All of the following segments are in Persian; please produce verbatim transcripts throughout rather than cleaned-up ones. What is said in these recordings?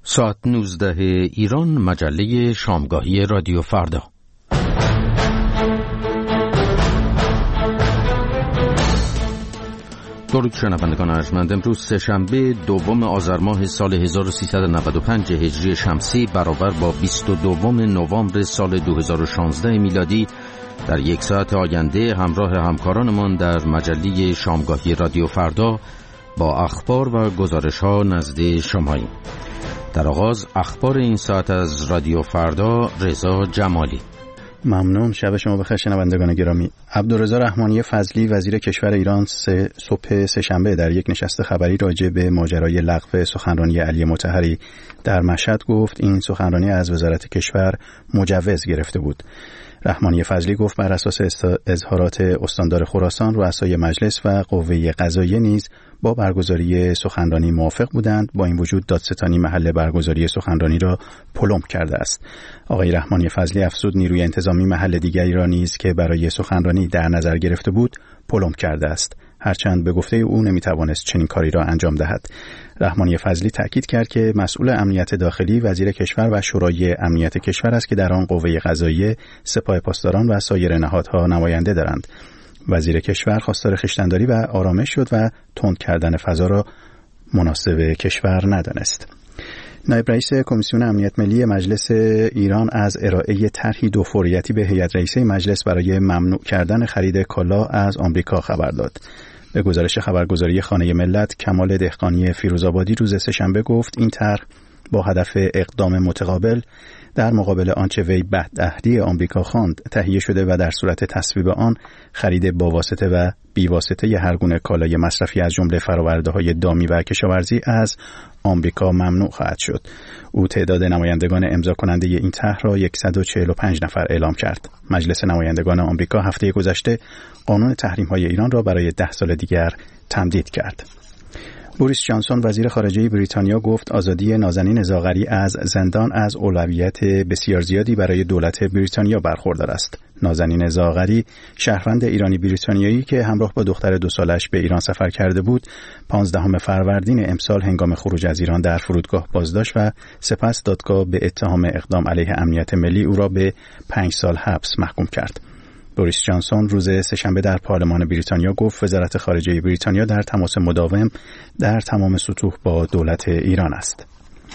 ساعت نوزده ایران، مجله شامگاهی رادیو فردا. درود شنوندگان ارجمند. امروز سه‌شنبه دوم آذر ماه سال هزار و سیصد و نود و پنج هجری شمسی برابر با بیست و دوم نوامبر سال دو هزار و شانزده میلادی در یک ساعت آینده همراه همکارانمان در مجله شامگاهی رادیو فردا با اخبار و گزارش‌ها نزد شماییم. در آغاز اخبار این ساعت از رادیو فردا. رضا جمالی. ممنون. شب شما بخیر شنوندگان گرامی. عبدالرضا رحمانی فضلی وزیر کشور ایران سه صبح سه‌شنبه در یک نشست خبری راجع به ماجرای لغو سخنرانی علی مطهری در مشهد گفت این سخنرانی از وزارت کشور مجوز گرفته بود. رحمانی فضلی گفت بر اساس اظهارات استاندار خراسان رؤسای مجلس و قوه قضاییه نیز با برگزاری سخنرانی موافق بودند. با این وجود دادستانی محل برگزاری سخنرانی را پلم کرده است. آقای رحمانی فضلی افزود نیروی انتظامی محل دیگری را نیز که برای سخنرانی در نظر گرفته بود پلم کرده است، هرچند به گفته او نمیتوانست چنین کاری را انجام دهد. رحمانی فضلی تأکید کرد که مسئول امنیت داخلی وزیر کشور و شورای امنیت کشور است که در آن قوه قضاییه، سپاه پاسداران و سایر نهادها نماینده دارند. وزیر کشور خواستار خویشتن‌داری و آرامش شد و تند کردن فضا را مناسب کشور ندانست. نایب رئیس کمیسیون امنیت ملی مجلس ایران از ارائه طرحی دو فوریتی به هیئت رئیسه مجلس برای ممنوع کردن خرید کالا از آمریکا خبر داد. به گزارش خبرگزاری خانه ملت، کمال دهقانی فیروزآبادی روز سه‌شنبه گفت این طرح با هدف اقدام متقابل در مقابل آنچه وی بدعهدی آمریکا خواند تهیه شده و در صورت تصویب آن خرید با واسطه و بی واسطه هر گونه کالای مصرفی از جمله فرآورده‌های دامی و کشاورزی از آمریکا ممنوع خواهد شد. او تعداد نمایندگان امضا کننده این طرح را صد و چهل و پنج نفر اعلام کرد. مجلس نمایندگان آمریکا هفته گذشته قانون تحریم‌های ایران را برای ده سال دیگر تمدید کرد. بوریس جانسون وزیر خارجه بریتانیا گفت آزادی نازنین زاغری از زندان از اولویت بسیار زیادی برای دولت بریتانیا برخوردار است. نازنین زاغری شهروند ایرانی بریتانیایی که همراه با دختر دو سالش به ایران سفر کرده بود، پانزدهم فروردین امسال هنگام خروج از ایران در فرودگاه بازداشت و سپس دادگاه به اتهام اقدام علیه امنیت ملی او را به پنج سال حبس محکوم کرد. بوریس جانسون روز سه‌شنبه در پارلمان بریتانیا گفت وزارت خارجه بریتانیا در تماس مداوم در تمام سطوح با دولت ایران است.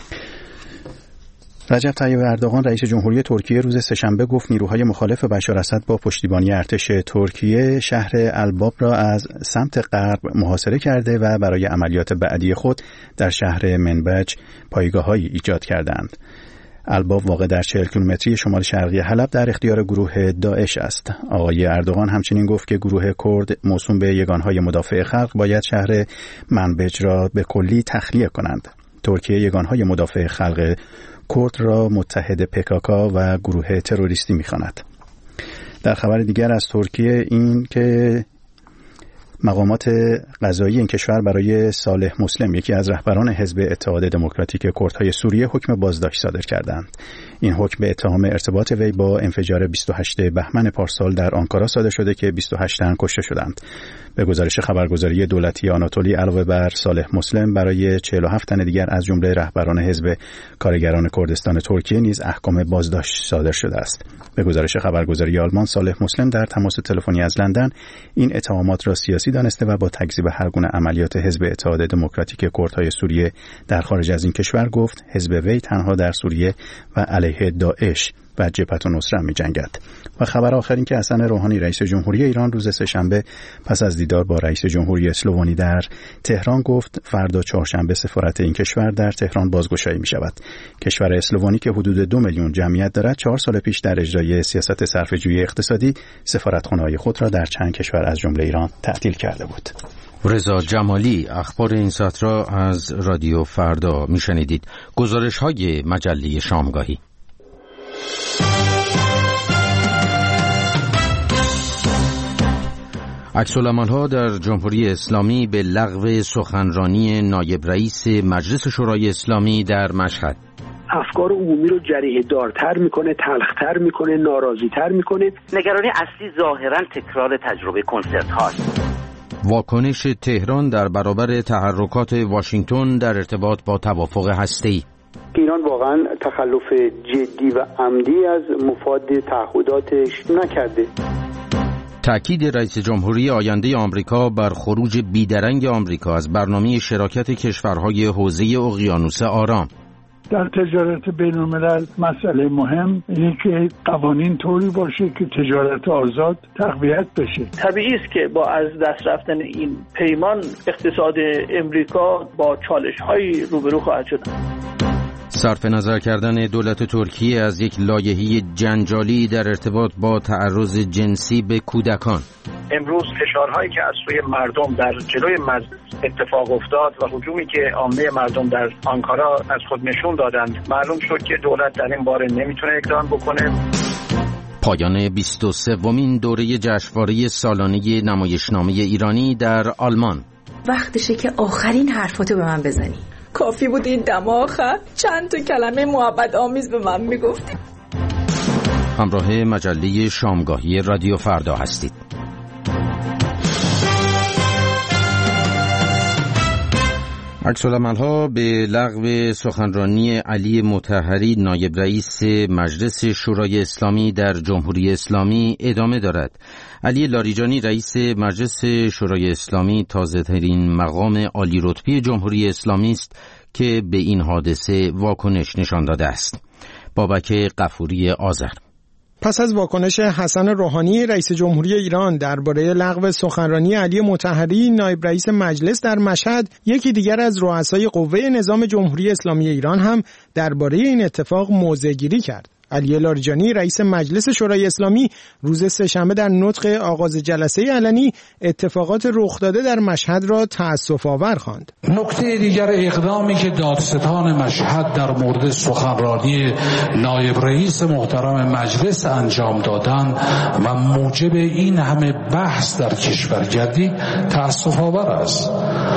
رجب طیب اردوغان رئیس جمهوری ترکیه روز سه‌شنبه گفت نیروهای مخالف بشار اسد با پشتیبانی ارتش ترکیه شهر الباب را از سمت غرب محاصره کرده و برای عملیات بعدی خود در شهر منبج پایگاه‌هایی ایجاد کردند. الباب واقع در چهل کیلومتری شمال شرقی حلب در اختیار گروه داعش است. آقای اردوغان همچنین گفت که گروه کرد موسوم به یگانهای مدافع خلق باید شهر منبج را به کلی تخلیه کنند. ترکیه یگانهای مدافع خلق کرد را متحد پکاکا و گروه تروریستی می‌خواند. در خبر دیگر از ترکیه این که مقامات قضایی این کشور برای صالح مسلم، یکی از رهبران حزب اتحاد دموکراتیک کردهای سوریه، حکم بازداشت صادر کردند. این حکم به اتهام ارتباط وی با انفجار بیست و هشتم بهمن پارسال در آنکارا صادر شده که بیست و هشت تن کشته شدند. به گزارش خبرگزاری دولتی آناتولی علاوه بر صالح مسلم برای چهل و هفت تن دیگر از جمله رهبران حزب کارگران کردستان ترکیه نیز احکام بازداشت صادر شده است. به گزارش خبرگزاری آلمان، صالح مسلم در تماس تلفنی از لندن این اتهامات را سیاسی دانسته و با تکذیب هر گونه عملیات حزب اتحاد دموکراتیک کردهای سوریه در خارج از این کشور گفت حزب وی تنها در سوریه و علیه داعش و جبهت النصره می‌جنگد. و خبر آخر این که حسن روحانی رئیس جمهوری ایران روز سه‌شنبه پس از دیدار با رئیس جمهوری اسلوونی در تهران گفت فردا چهارشنبه سفارت این کشور در تهران بازگشایی می‌شود. کشور اسلوونی که حدود دو میلیون جمعیت دارد چهار سال پیش در اجرای سیاست صرفه‌جویی اقتصادی سفارتخانه‌های خود را در چند کشور از جمله ایران تعطیل کرده بود. رضا جمالی اخبار این ساعت را از رادیو فردا میشنیدید. گزارش‌های مجله شامگاهی. عکس‌العمل‌ها در جمهوری اسلامی به لغو سخنرانی نایب رئیس مجلس شورای اسلامی در مشهد. افکار عمومی رو جریحه دارتر میکنه، تلختر میکنه، ناراضی‌تر میکنه. نگرانی اصلی ظاهراً تکرار تجربه کنسرت هاست. واکنش تهران در برابر تحرکات واشنگتن در ارتباط با توافق هسته‌ای. ایران واقعا تخلف جدی و عمدی از مفاد تعهداتش نکرده. تأکید رئیس جمهوری آینده آمریکا بر خروج بیدرنگ آمریکا از برنامه شراکت کشورهای حوزه اقیانوس آرام. در تجارت بین الملل مسئله مهم اینه که قوانین طوری باشه که تجارت آزاد تقویت بشه. طبیعی است که با از دست رفتن این پیمان اقتصاد امریکا با چالش‌هایی روبرو خواهد شد. صرف نظر کردن دولت ترکیه از یک لایحه جنجالی در ارتباط با تعرض جنسی به کودکان. امروز فشارهایی که از سوی مردم در جلوی مجلس اتفاق افتاد و هجومی که عامه مردم در آنکارا از خود نشون دادند، معلوم شد که دولت در این باره نمیتونه اقدام بکنه. پایان بیست و سومین دوره جشنواره سالانه نمایشنامه ایرانی در آلمان. وقتشه که آخرین حرفاتو به من بزنی. کافی بود این دم آخر چند تا کلمه محبت آمیز به من میگفتی. همراه مجله شامگاهی رادیو فردا هستید. عکس‌العمل‌ها به لغو سخنرانی علی مطهری نایب رئیس مجلس شورای اسلامی در جمهوری اسلامی ادامه دارد. علی لاریجانی رئیس مجلس شورای اسلامی تازه‌ترین مقام عالی رتبه جمهوری اسلامی است که به این حادثه واکنش نشان داده است. بابک غفوری آذر. پس از واکنش حسن روحانی رئیس جمهوری ایران درباره لغو سخنرانی علی مطهری نایب رئیس مجلس در مشهد، یکی دیگر از رؤسای قوه نظام جمهوری اسلامی ایران هم درباره این اتفاق موضع‌گیری کرد. علی لاریجانی رئیس مجلس شورای اسلامی روز سه‌شنبه در نطق آغاز جلسه علنی اتفاقات رخ داده در مشهد را تأسف‌آور خواند. نکته دیگر اقدامی که دادستان مشهد در مورد سخنرانی نایب رئیس محترم مجلس انجام دادن و موجب این همه بحث در کشور گردید تأسف‌آور است.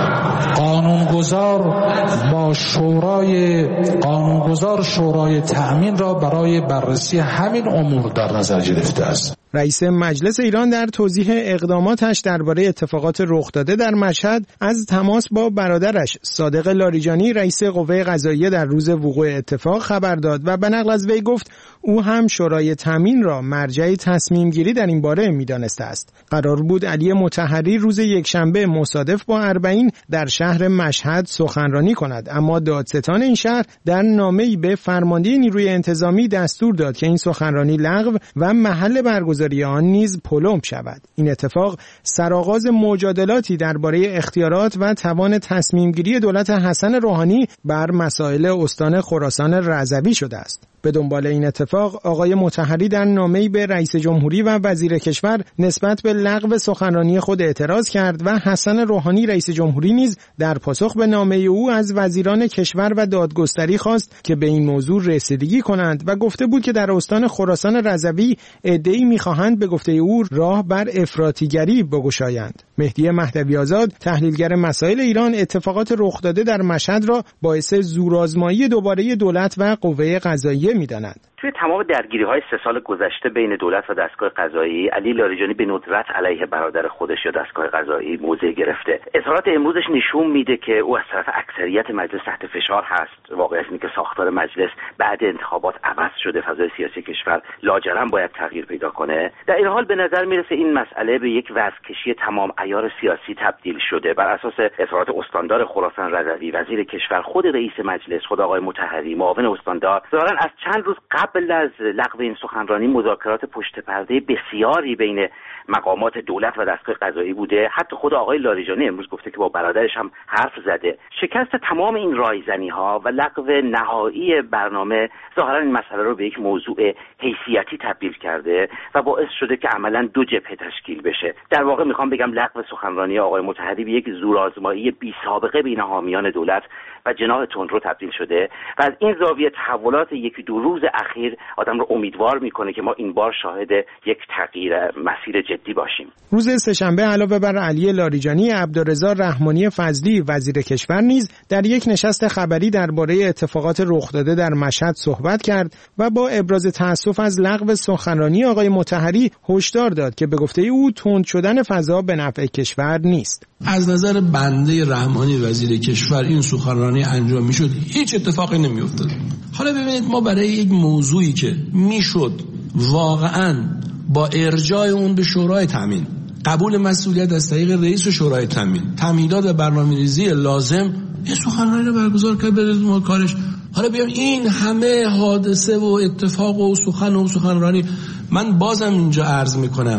قانونگذار با شورای قانونگذار شورای تأمین را برای بررسی همین امور در نظر گرفته است. رئیس مجلس ایران در توضیح اقداماتش درباره اتفاقات رخ داده در مشهد از تماس با برادرش صادق لاریجانی رئیس قوه قضاییه در روز وقوع اتفاق خبر داد و به نقل از وی گفت او هم شورای تامین را مرجع تصمیم گیری در این باره می‌دانسته است. قرار بود علی مطهری روز یکشنبه مصادف با اربعین در شهر مشهد سخنرانی کند، اما دادستان این شهر در نامه‌ای به فرمانده نیروی انتظامی دستور داد که این سخنرانی لغو و محل برگزاری آن نیز پلم شود. این اتفاق سرآغاز مجادلاتی درباره اختیارات و توان تصمیم گیری دولت حسن روحانی بر مسائل استان خراسان رضوی شده است. به دنبال این اتفاق آقای مطهری در نامه‌ای به رئیس جمهوری و وزیر کشور نسبت به لغو سخنرانی خود اعتراض کرد و حسن روحانی رئیس جمهوری نیز در پاسخ به نامه او از وزیران کشور و دادگستری خواست که به این موضوع رسیدگی کنند و گفته بود که در استان خراسان رضوی عده‌ای می‌خواهند به گفته او راه بر افراطیگری بگشایند. مهدی مهدوی آزاد تحلیلگر مسائل ایران اتفاقات رخ داده در مشهد را باعث زورآزمایی دوباره دولت و قوه قضاییه می‌دانند. توی تمام درگیری‌های سه سال گذشته بین دولت و دستگاه قضایی، علی لاریجانی به ندرت علیه برادر خودش یا دستگاه قضایی موضع گرفته. اظهارات امروزش نشون میده که او از طرف اکثریت مجلس تحت فشار هست. واقعیت اینه که ساختار مجلس بعد انتخابات عوض شده، فضای سیاسی کشور لاجرم باید تغییر پیدا کنه. در این حال به نظر میرسه این مسئله به یک وضع‌کشی تمام عیار سیاسی تبدیل شده. بر اساس اظهارات استاندار خراسان رضوی، وزیر کشور، خود رئیس مجلس، خود آقای مطهری، معاون استاندار، ظاهراً از چند روز قبل از لغو این سخنرانی مذاکرات پشت پرده بسیاری بین مقامات دولت و دستگاه قضایی بوده. حتی خود آقای لاریجانی امروز گفته که با برادرش هم حرف زده. شکست تمام این رایزنی‌ها و لغو نهایی برنامه ظاهراً این مسئله رو به یک موضوع حیثیتی تبدیل کرده و باعث شده که عملاً دو جبهه تشکیل بشه. در واقع میخوام بگم لغو سخنرانی آقای مطهری به یک زورآزمایی بی سابقه بین حامیان دولت و جناح تندرو تبدیل شده و از این زاویه تحولات یکی دو روز اخیر آدم رو امیدوار میکنه که ما این بار شاهد یک تغییر مسیر جدی باشیم. روز سه‌شنبه علاوه بر علی لاریجانی، عبدالرضا رحمانی فضلی وزیر کشور نیز در یک نشست خبری درباره اتفاقات رخ داده در مشهد صحبت کرد و با ابراز تأسف از لغو سخنرانی آقای مطهری هشدار داد که به گفته او تند شدن فضا به نفع کشور نیست. از نظر بنده رحمانی وزیر کشور این سخنرانی انجام میشد هیچ اتفاقی نمیافتاد. حالا ببینید ما برای یک موضوعی که میشد واقعا با ارجاع اون به شورای تامین، قبول مسئولیت از طریق رئیس شورای تامین، تمهیدات و برنامه‌ریزی لازم، یه سخنرانی رو برگزار کرد برای ما کارش. حالا بیام این همه حادثه و اتفاق و سخن و سخنرانی، من بازم اینجا عرض میکنم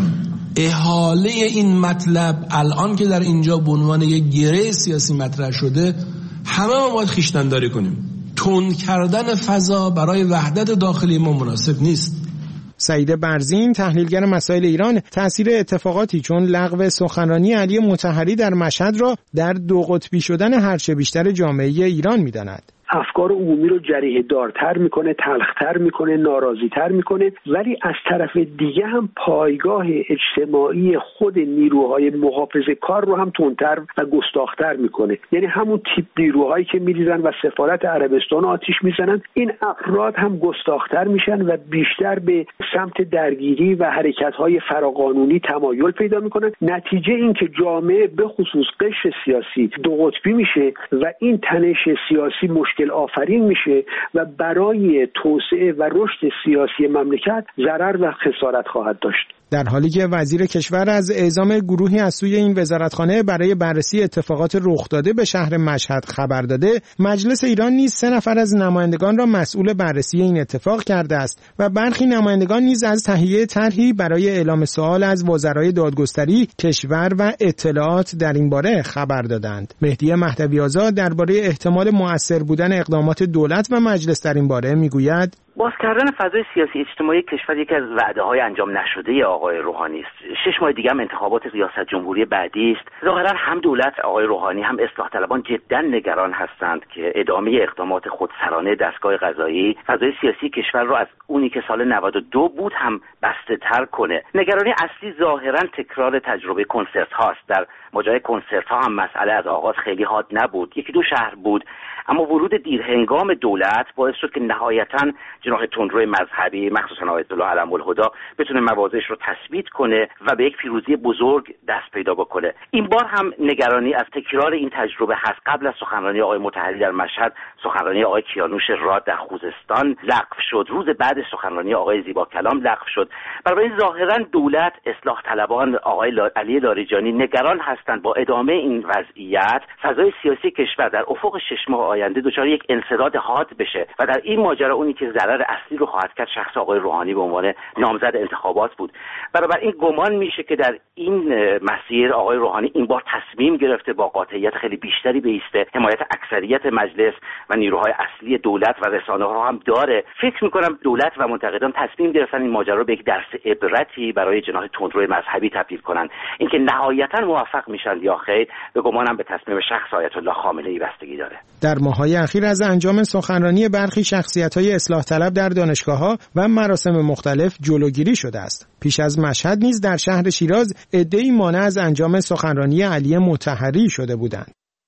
احاله این مطلب الان که در اینجا به عنوان یک گره سیاسی مطرح شده، همه ما باید خویشتن‌داری کنیم. تند کردن فضا برای وحدت داخلی ما مناسب نیست. سعید برزین، تحلیلگر مسائل ایران، تأثیر اتفاقاتی چون لغو سخنرانی علی مطهری در مشهد را در دو قطبی شدن هرچه بیشتر جامعه ایران می‌داند. افکار عمومی رو جریحه دارتر میکنه، تلختر میکنه، ناراضی‌تر میکنه، ولی از طرف دیگه هم پایگاه اجتماعی خود نیروهای محافظه کار رو هم تندتر و گستاخ‌تر میکنه. یعنی همون تیپ نیروهایی که میریزن و سفارت عربستان آتیش میزنن، این افراد هم گستاخ‌تر میشن و بیشتر به سمت درگیری و حرکت‌های فراقانونی تمایل پیدا میکنن. نتیجه این که جامعه به خصوص قشر سیاسی دو قطبی میشه و این تنش سیاسی مشکل آفرین میشه و برای توسعه و رشد سیاسی مملکت ضرر و خسارت خواهد داشت. در حالی که وزیر کشور از اعزام گروهی از سوی این وزارتخانه برای بررسی اتفاقات رخ داده به شهر مشهد خبر داده، مجلس ایران نیز سه نفر از نمایندگان را مسئول بررسی این اتفاق کرده است و برخی نمایندگان نیز از تهیه طرحی برای اعلام سوال از وزرای دادگستری، کشور و اطلاعات در این باره خبر دادند. مهدی مهدوی آزاد درباره احتمال مؤثر بودن اقدامات دولت و مجلس در این باره میگوید: باز کردن فضای سیاسی اجتماعی کشور یکی از وعده‌های انجام نشده آقای روحانی است. شش ماه دیگه هم انتخابات ریاست جمهوری بعدی است. ظاهرا هم دولت آقای روحانی هم اصلاح طلبان جدا نگران هستند که ادامه اقدامات خودسرانه دستگاه قضایی فضای سیاسی کشور را از اونی که سال نود و دو بود هم بسته‌تر کنه. نگرانی اصلی ظاهرا تکرار تجربه کنسرت هاست. در ماجرای کنسرت ها هم مسئله از آغاز خیلی حاد نبود. یکی دو شهر بود، اما ورود دیرهنگام دولت باعث شد که نهایتاً جناح تندروی مذهبی مخصوصاً آیت الله علم الهدی بتونه موازش رو تثبیت کنه و به یک پیروزی بزرگ دست پیدا بکنه. این بار هم نگرانی از تکرار این تجربه هست. قبل از سخنرانی آقای مطهری در مشهد، سخنرانی آقای کیانوش راد در خوزستان لغو شد. روز بعد سخنرانی آقای زیبا کلام لغو شد. برای ظاهراً دولت، اصلاح طلبان، آقای علی لاریجانی نگران هستند با ادامه این وضعیت فضای سیاسی کشور در افق شش ماه آینده دچار یک انسداد حاد بشه و در این ماجرا اونی که ضرر اصلی رو خواهد کرد شخص آقای روحانی به عنوان نامزد انتخابات بود. بنابراین گمان میشه که در این مسیر آقای روحانی این بار تصمیم گرفته با قاطعیت خیلی بیشتری بایسته. حمایت اکثریت مجلس و نیروهای اصلی دولت و رسانه‌ها رو هم داره. فکر میکنم دولت و منتقدان تصمیم گرفتن این ماجرا رو به یک درس عبرتی برای جناح تندروی مذهبی تبدیل کنن. اینکه نهایتا موفق میشن یا خیر، به گمانم به تصمیم شخص آیت الله خامنه‌ای بستگی داره. در ماه‌های اخیر از انجام سخنرانی برخی شخصیت‌های اصلاح طلب در دانشگاه‌ها و مراسم مختلف جلوگیری شده است. پیش از مشهد نیز در شهر شیراز عده‌ای مانع از انجام سخنرانی علی مطهری شده بودند.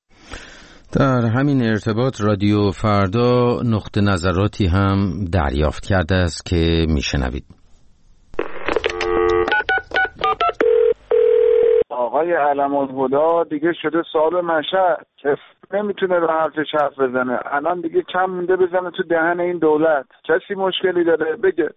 در همین ارتباط رادیو فردا نقطه نظراتی هم دریافت کرده است که میشنوید. آقای علم الهدی دیگه شده صاحب مشهد، کسی نمیتونه رو حرفش حرف بزنه. الان دیگه کم مونده بزنه تو دهن این دولت. کسی مشکلی داره بگه.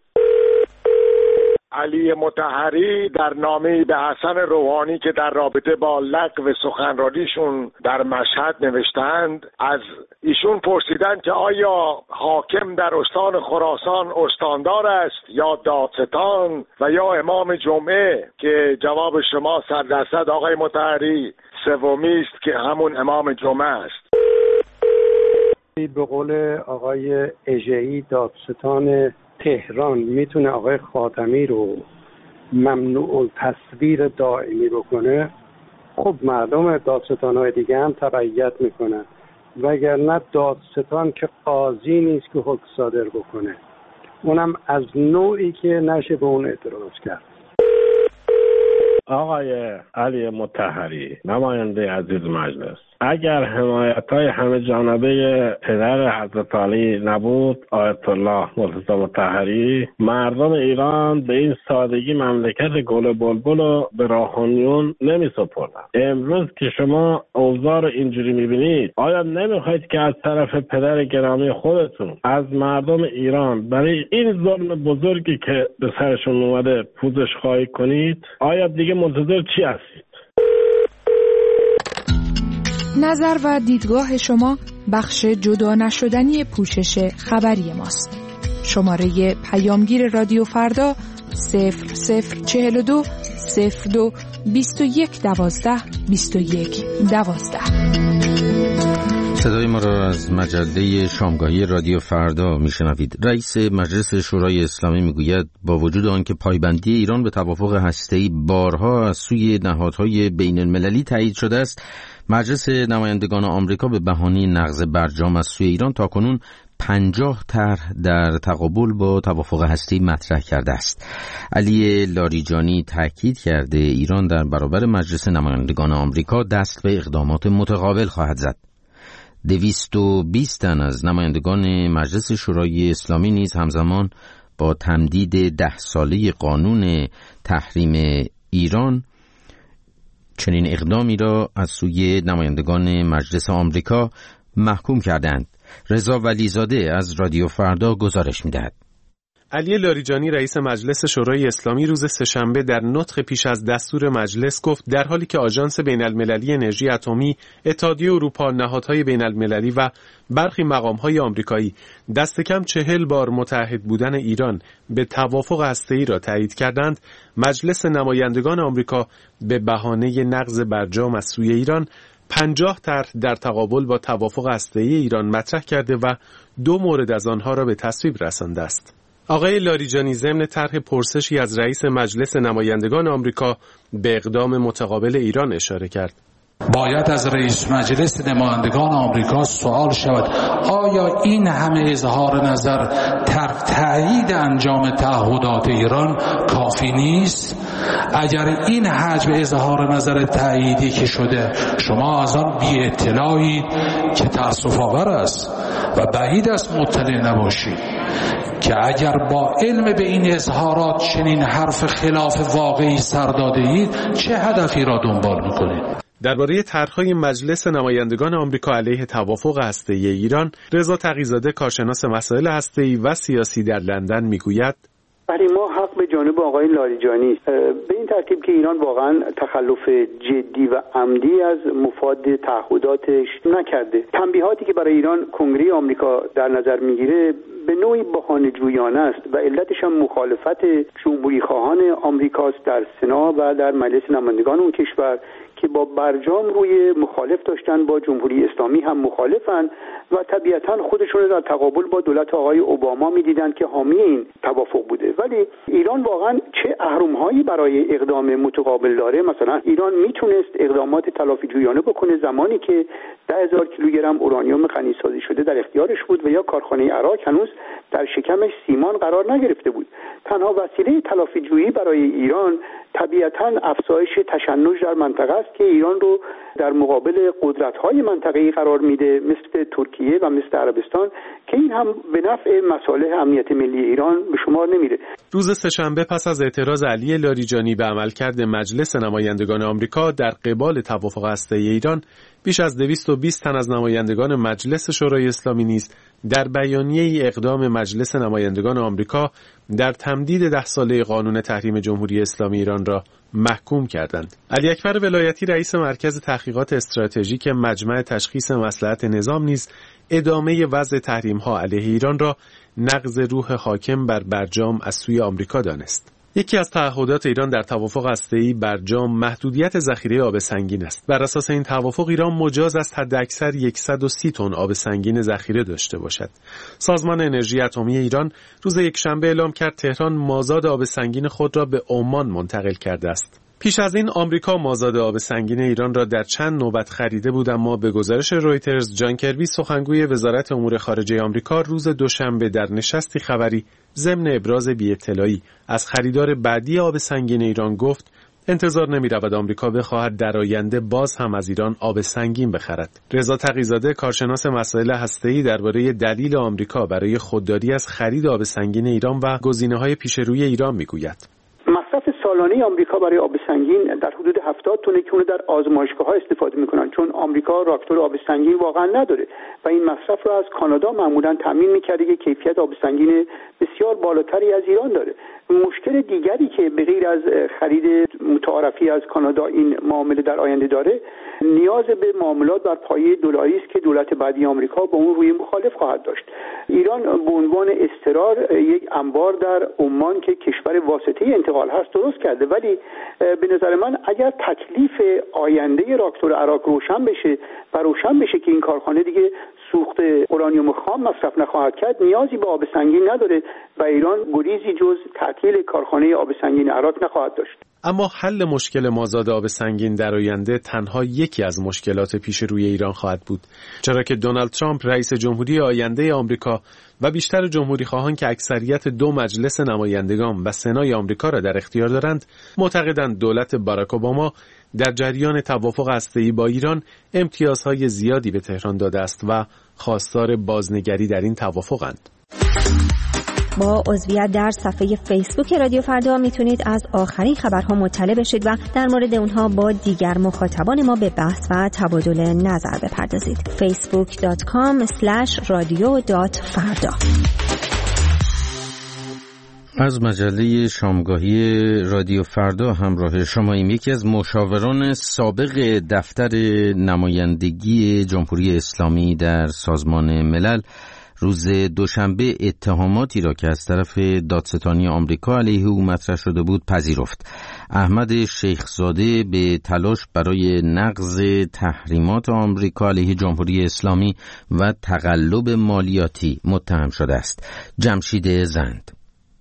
علی مطهری در نامه‌ای به حسن روحانی که در رابطه با لغو سخنرانیشون در مشهد نوشتند، از ایشون پرسیدند که آیا حاکم در استان خراسان استاندار است یا دادستان و یا امام جمعه، که جواب شما صد آقای مطهری سومی است که همون امام جمعه است. به قول آقای اژه‌ای دادستان تهران میتونه آقای خاتمی رو ممنوع التصویر دائمی بکنه، خب مردم دادستان‌های دیگه هم تبعیت میکنن، وگرنه دادستان که قاضی نیست که حکم صادر بکنه، اونم از نوعی که نشه به اون اعتراض کرد. آقای علی مطهری، نماینده عزیز مجلس، اگر حمایت‌های همه جانبه پدر حضرت علی نبود، آیت الله مرتضی مطهری، مردم ایران به این سادگی مملکت گل بلبل و به راهانیون نمی‌سپردن. امروز که شما اوضاع رو اینجوری می‌بینید، آیا نمی‌خواید که از طرف پدر گرامی خودتون از مردم ایران برای این ظلم بزرگی که به سرشون اومده پوزش خواهی کنید؟ آیا دیگه منتظر چی هستید؟ نظر و دیدگاه شما بخش جدا نشدنی پوشش خبری ماست. شماره پیامگیر رادیو فردا صفر صفر چهل و دو صفر دو بیست و یک دوازده بیست و یک دوازده. صدای ما را از مجله شامگاهی رادیو فردا میشنوید. رئیس مجلس شورای اسلامی میگوید با وجود آنکه پایبندی ایران به توافق هسته‌ای بارها از سوی نهادهای بین المللی تایید شده است، مجلس نمایندگان آمریکا به بهانه نقض برجام از سوی ایران تاکنون پنجاه طرح در تقابل با توافق هسته‌ای مطرح کرده است. علی لاریجانی تاکید کرده ایران در برابر مجلس نمایندگان آمریکا دست به اقدامات متقابل خواهد زد. دویست و بیست تن از نمایندگان مجلس شورای اسلامی نیز همزمان با تمدید ده ساله قانون تحریم ایران چنین اقدامی را از سوی نمایندگان مجلس آمریکا محکوم کردند. رضا ولیزاده از رادیو فردا گزارش می‌دهد. علی لاریجانی رئیس مجلس شورای اسلامی روز سه‌شنبه در نطق پیش از دستور مجلس گفت در حالی که آژانس بین‌المللی انرژی اتمی، اتحادیه اروپا، نهادهای بین‌المللی و برخی مقام‌های آمریکایی دست کم چهل بار متعهد بودن ایران به توافق هسته‌ای را تایید کردند، مجلس نمایندگان آمریکا به بهانه نقض برجام از سوی ایران پنجاه طرح در تقابل با توافق هسته‌ای ایران مطرح کرده و دو مورد از آنها را به تصویب رسانده است. آقای لاریجانی ضمن طرح پرسشی از رئیس مجلس نمایندگان آمریکا به اقدام متقابل ایران اشاره کرد. باید از رئیس مجلس نمایندگان آمریکا سوال شود آیا این همه اظهار نظر در تایید انجام تعهدات ایران کافی نیست؟ اگر این حجم اظهار نظر تاییدی که شده شما از آن بی اطلاعید که تأسف آور است و بعید است مطلع نباشید که اگر با علم به این اظهارات چنین حرف خلاف واقعی سر داده اید چه هدفی را دنبال میکنید؟ درباره طرح‌های مجلس نمایندگان آمریکا علیه توافق هسته‌ای ایران، رضا تقی‌زاده کارشناس مسائل هسته‌ای و سیاسی در لندن میگوید برای ما حق به جانب آقای لاریجانی است به این ترتیب که ایران واقعا تخلف جدی و عمدی از مفاد تعهداتش نکرده. تنبیهاتی که برای ایران کنگره آمریکا در نظر میگیره به نوعی بهانه جویانه است و علتش هم مخالفت جمهوری خواهان آمریکاست در سنا و در مجلس نمایندگان اون کشور که با برجام روی مخالف داشتن، با جمهوری اسلامی هم مخالفن و طبیعتاً خودشون رو در تقابل با دولت آقای اوباما می‌دیدن که حامی این توافق بوده. ولی ایران واقعاً چه اهرم‌هایی برای اقدام متقابل داره؟ مثلا ایران میتونست اقدامات تلافی‌جویانه بکنه زمانی که ده هزار کیلوگرم اورانیوم غنی‌سازی شده در اختیارش بود و یا کارخانه عراق هنوز در شکمش سیمان قرار نگرفته بود. تنها وسیله تلافی‌جویی برای ایران طبیعتاً افزایش تشنج در منطقه است که ایران رو در مقابل قدرت‌های منطقه‌ای قرار میده مثل ترکیه و مثل عربستان که این هم به نفع مصالح امنیت ملی ایران به شمار نمیره. روز سه‌شنبه پس از اعتراض علی لاریجانی به عملکرد مجلس نمایندگان آمریکا در قبال توافق هسته‌ای ایران، بیش از دویست و بیست تن از نمایندگان مجلس شورای اسلامی نیز در بیانیه‌ای اقدام مجلس نمایندگان آمریکا در تمدید ده ساله قانون تحریم جمهوری اسلامی ایران را محکوم کردند. علی اکبر ولایتی رئیس مرکز تحقیقات استراتژیک مجمع تشخیص مصلحت نظام نیز ادامه وضع تحریم‌ها علیه ایران را نقض روح حاکم بر برجام از سوی آمریکا دانست. یکی از تعهدات ایران در توافق هسته‌ای برجام محدودیت ذخیره آب سنگین است. بر اساس این توافق ایران مجاز است حداکثر صد و سی تن آب سنگین ذخیره داشته باشد. سازمان انرژی اتمی ایران روز یکشنبه اعلام کرد تهران مازاد آب سنگین خود را به عمان منتقل کرده است. پیش از این آمریکا مازاد آب سنگین ایران را در چند نوبت خریده بود، اما به گزارش رویترز جان کربی سخنگوی وزارت امور خارجه آمریکا روز دوشنبه در نشستی خبری ضمن ابراز بی‌اطلاعی از خریدار بعدی آب سنگین ایران گفت انتظار نمی‌رود آمریکا بخواهد در آینده باز هم از ایران آب سنگین بخرد. رضا تقی‌زاده کارشناس مسائل هسته‌ای درباره دلیل آمریکا برای خودداری از خرید آب سنگین ایران و گزینه‌های پیش روی ایران میگوید. مصرف سالانه آمریکا برای آب سنگین در حدود هفتاد تونه که اون در آزمایشگاه‌ها استفاده می‌کنن، چون آمریکا راکتور آب سنگین واقعا نداره و این مصرف رو از کانادا معمولاً تامین می‌کرده که کیفیت آب سنگین بسیار بالاتری از ایران داره. مشکل دیگری که به غیر از خرید متعارفی از کانادا این معامله در آینده داره، نیاز به معاملات بر پایه دلاری است که دولت بعدی آمریکا با اون روی مخالف خواهد داشت. ایران به عنوان استقرار یک انبار در عمان که کشور واسطه انتقال هست درست کرده، ولی به نظر من اگر تکلیف آینده راکتور عراق روشن بشه و روشن بشه که این کارخانه دیگه سوخت اورانیوم خام مصرف نخواهد کرد، نیازی به آب سنگین نداره و ایران گریزی جز تعطیل کارخانه آب سنگین عراق نخواهد داشت. اما حل مشکل مازاد آب سنگین در آینده تنها یکی از مشکلات پیش روی ایران خواهد بود، چرا که دونالد ترامپ رئیس جمهوری آینده آمریکا و بیشتر جمهوری خواهان که اکثریت دو مجلس نمایندگان و سنای آمریکا را در اختیار دارند، معتقدند دولت باراک اوباما در جریان توافق هسته‌ای با ایران امتیازهای زیادی به تهران داده است و خواستار بازنگری در این توافقند. با عضویت در صفحه فیسبوک رادیو فردا میتونید از آخرین خبرها مطلع بشید و در مورد اونها با دیگر مخاطبان ما به بحث و تبادل نظر بپردازید. فیسبوک دات کام اسلش رادیو دات فردا. از مجله شامگاهی رادیو فردا همراه شماییم. یکی از مشاوران سابق دفتر نمایندگی جمهوری اسلامی در سازمان ملل روز دوشنبه اتهاماتی را که از طرف دادستانی آمریکا علیه او مطرح شده بود پذیرفت. احمد شیخزاده به تلاش برای نقض تحریمات آمریکا علیه جمهوری اسلامی و تقلب مالیاتی متهم شده است. جمشید زند.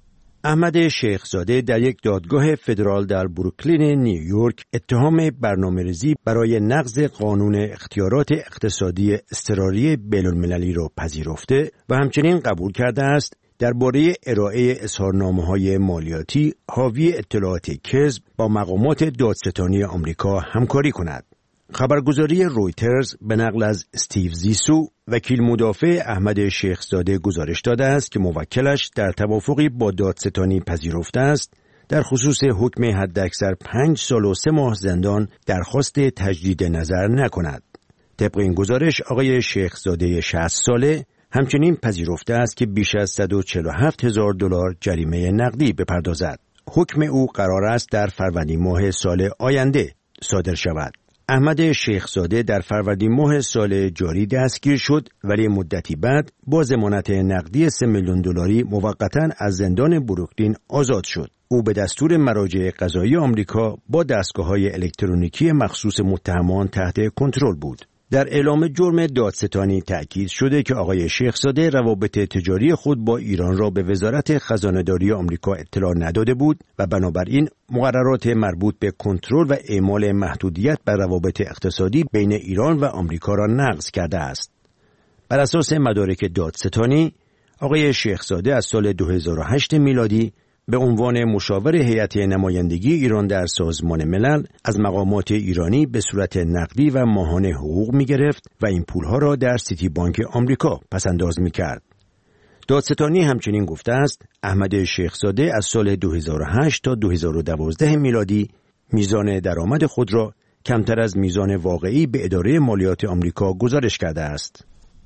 احمد شیخزاده در یک دادگاه فدرال در بروکلین نیویورک اتهام برنامه‌ریزی برای نقض قانون اختیارات اقتصادی اضطراری بین‌المللی را پذیرفته و همچنین قبول کرده است درباره ارائه اظهارنامه‌های مالیاتی حاوی اطلاعات کذب با مقامات دادستانی آمریکا همکاری کند. خبرگزاری رویترز به نقل از استیو زیسو وکیل مدافع احمد شیخزاده گزارش داده است که موکلش در توافقی با دادستانی پذیرفته است در خصوص حکم حداکثر پنج سال و سه ماه زندان درخواست تجدید نظر نکند. طبق این گزارش آقای شیخزاده شصت ساله همچنین پذیرفته است که بیش از صد و چهل و هفت هزار دلار جریمه نقدی بپردازد. حکم او قرار است در فروردین ماه سال آینده صادر شود. احمد شیخزاده در فروردین ماه سال جاری دستگیر شد ولی مدتی بعد با ضمانت نقدی سه میلیون دلاری موقتا از زندان بروکلین آزاد شد. او به دستور مراجع قضایی آمریکا با دستگاه‌های الکترونیکی مخصوص متهمان تحت کنترل بود. در اعلام جرم دادستانی تأکید شده که آقای شیخزاده روابط تجاری خود با ایران را به وزارت خزانه‌داری آمریکا اطلاع نداده بود و بنابراین مقررات مربوط به کنترل و اعمال محدودیت بر روابط اقتصادی بین ایران و آمریکا را نقض کرده است. بر اساس مدارک دادستانی، آقای شیخزاده از سال دو هزار و هشت میلادی به عنوان مشاور هیئت نمایندگی ایران در سازمان ملل از مقامات ایرانی به صورت نقدی و ماهانه حقوق می گرفت و این پولها را در سیتی بانک آمریکا پسنداز می کرد. دادستانی همچنین گفته است احمد شیخزاده از سال دو هزار و هشت تا دو هزار و دوازده میلادی میزان درآمد خود را کمتر از میزان واقعی به اداره مالیات آمریکا گزارش کرده است.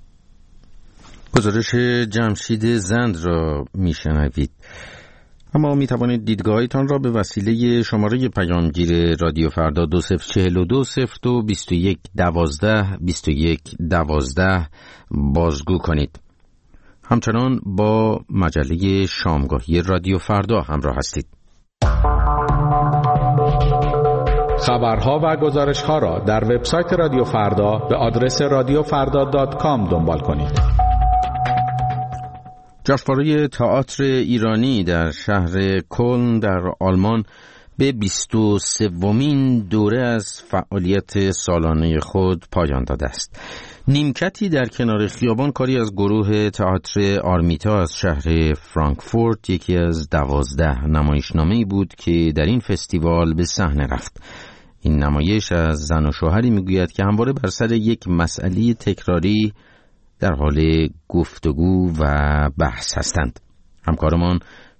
گزارش جمشید زند را می شنوید. اما می توانید دیدگاهیتان را به وسیله شماره پیامگیر رادیو فردا دو صفر چهل و دو صفر دو بیست و یک دوازده بیست و یک دوازده بازگو کنید. همچنان با مجله شامگاهی رادیو فردا همراه هستید. خبرها و گزارش‌ها را در وبسایت رادیو فردا به آدرس رادیو فردا دات کام دنبال کنید. جشنواره تئاتر ایرانی در شهر کلن در آلمان به بیست و سومین دوره از فعالیت سالانه خود پایان داده است. نیمکتی در کنار خیابان کاری از گروه تئاتر آرمیتا از شهر فرانکفورت یکی از دوازده نمایشنامه‌ای بود که در این فستیوال به صحنه رفت. این نمایش از زن و شوهری میگوید که همواره بر سر یک مسئله تکراری در حال گفتگو و بحث هستند. همکارمان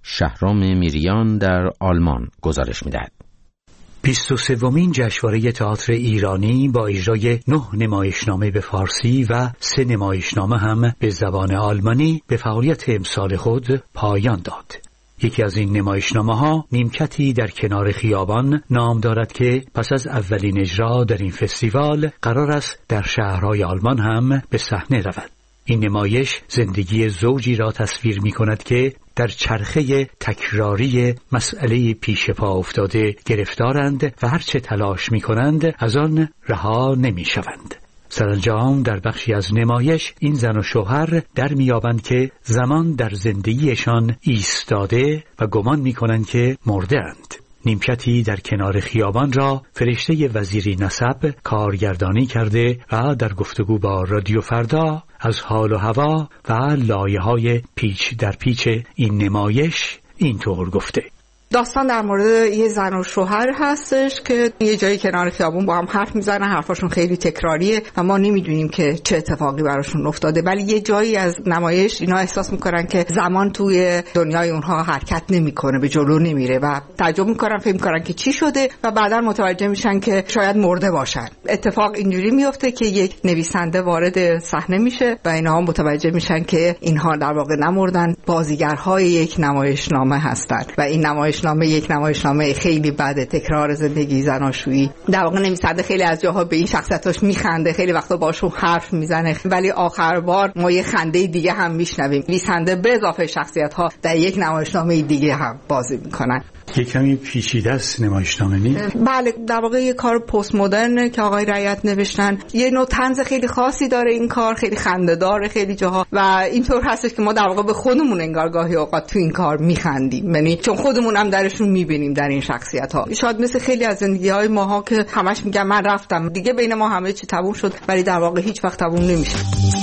شهرام میریان در آلمان گزارش می‌دهد. بیست و سومین جشنواره تئاتر ایرانی با اجرای نه نمایشنامه به فارسی و سه نمایشنامه هم به زبان آلمانی به فعالیت امسال خود پایان داد. یکی از این نمایشنامه ها نیمکتی در کنار خیابان نام دارد که پس از اولین اجرا در این فستیوال قرار است در شهرهای آلمان هم به صحنه رود. این نمایش زندگی زوجی را تصویر می کند که در چرخه تکراری مسئله پیش پا افتاده گرفتارند و هرچه تلاش می کنند از آن رها نمی شوند. سرانجام در بخشی از نمایش این زن و شوهر در میابند که زمان در زندگیشان ایستاده و گمان می کنند که مرده اند. نیمکتی در کنار خیابان را فرشته وزیری نسب کارگردانی کرده و در گفتگو با رادیو فردا از حال و هوا و لایه‌های پیچ در پیچ این نمایش اینطور گفته: داستان در مورد یه زن و شوهر هستش که یه جایی کنار خیابون با هم حرف میزنن، حرفاشون خیلی تکراریه و ما نمیدونیم که چه اتفاقی براشون افتاده، ولی یه جایی از نمایش اینا احساس میکنن که زمان توی دنیای اونها حرکت نمیکنه، به جلو نمیره و تعجب میکنن، فکر میکنن که چی شده و بعدا متوجه میشن که شاید مرده باشن. اتفاق اینجوری میفته که یک نویسنده وارد صحنه میشه و اینها متوجه میشن که اینها در واقع نمردن، بازیگرهای یک نمایشنامه هستن و این نمایش نامه یک نمایشنامه خیلی بده، تکرار زندگی زناشویی. در واقع نویسنده خیلی از جاها به این شخصیتاش میخنده، خیلی وقتا باشون حرف میزنه، ولی آخر بار ما یه خنده دیگه هم میشنویم. نویسنده به اضافه شخصیت ها در یک نمایشنامه دیگه هم بازی میکنن. یک کمی پیچیده است نمایشنامه نی؟ بله، در واقع یه کار پست مدرن که آقای رایت نوشتن. یه نوع طنز خیلی خاصی داره این کار، خیلی خنده داره خیلی جاها و اینطور هستش که ما در واقع به خودمون انگار گاهی اوقات تو این کار میخندیم، یعنی چون خودمون هم درشون میبینیم در این شخصیت ها. شاید مثل خیلی از زندگی های ماها که همش میگن من رفتم دیگه، بین ما همه چی تموم شد، ولی در واقع هیچ وقت تموم نمیشه.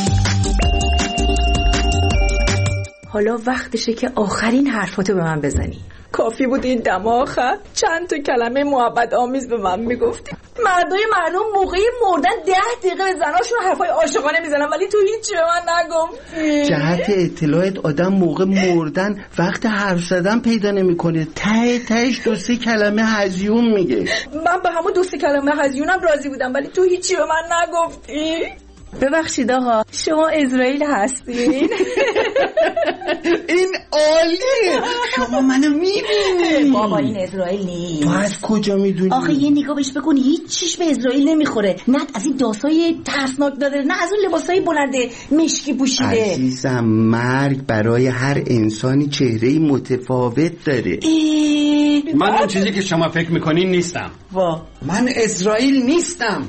حالا وقتشه که آخرین حرفاتو به من بزنی. کافی بود این دم آخر چند تا کلمه محبت آمیز به من میگفتی. مردای مردم موقعی مردن ده دقیقه به زناشون حرفای عاشقانه میزنن، ولی تو هیچ به من نگفتی. جهت اطلاعت آدم موقع مردن وقت حرف زدن پیدا نمیکنه، ته تهش دو سه کلمه هزیون میگه. من به همون دو سه کلمه هزیونم راضی بودم، ولی تو هیچی به من نگفتی. ببخشید آقا، شما اسرائیل هستین؟ این عالیه، شما منو میبینی. بابا این اسرائیل نیست. تو از کجا میدونی؟ آخه یه نگاه بهش بکن، هیچ چیش به اسرائیل نمیخوره، نه از این داسای ترسناک داره، نه از اون لباسای بلند مشکی پوشیده. عزیزم مرگ برای هر انسانی چهره‌ای متفاوت داره. من اون چیزی که شما فکر میکنین نیستم. وا من اسرائیل نیستم.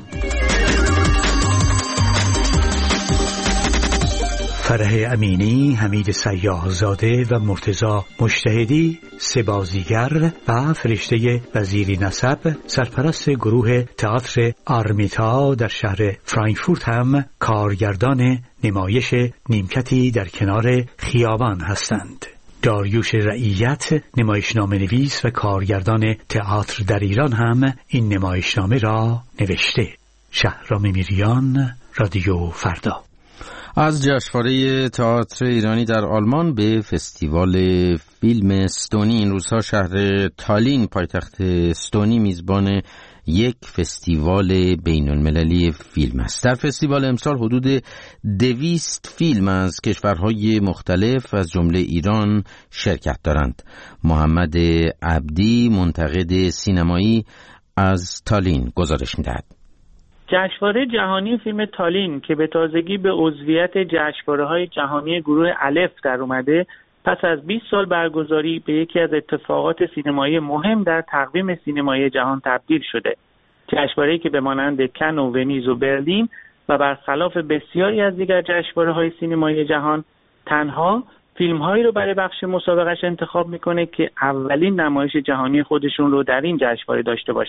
فرح امینی، حمید سیاحزاده و مرتضی مجتهدی، سه بازیگر و فرشته وزیری نسب سرپرست گروه تئاتر آرمیتا در شهر فرانکفورت هم کارگردان نمایش نیمکتی در کنار خیابان هستند. داریوش رعیت، نمایشنامه نویس و کارگردان تئاتر در ایران هم این نمایشنامه را نوشته. شهرام میریان، رادیو فردا. از جشنواره تئاتر ایرانی در آلمان به فستیوال فیلم استونی، این روزها شهر تالین پایتخت استونی میزبان یک فستیوال بین المللی فیلم است. در فستیوال امسال حدود دویست فیلم از کشورهای مختلف از جمله ایران شرکت دارند. محمد عبدی، منتقد سینمایی از تالین، گزارش می‌دهد. جشنواره جهانی فیلم تالین که به تازگی به عضویت جشنواره‌های جهانی گروه الف در اومده، پس از بیست سال برگزاری به یکی از اتفاقات سینمایی مهم در تقویم سینمایی جهان تبدیل شده. جشنواره‌ای که به مانند کن و ونیز و برلین و برخلاف بسیاری از دیگر جشنواره‌های سینمایی جهان تنها فیلم‌هایی رو برای بخش مسابقهش انتخاب میکنه که اولین نمایش جهانی خودشون رو در این جشنواره داشته باشن.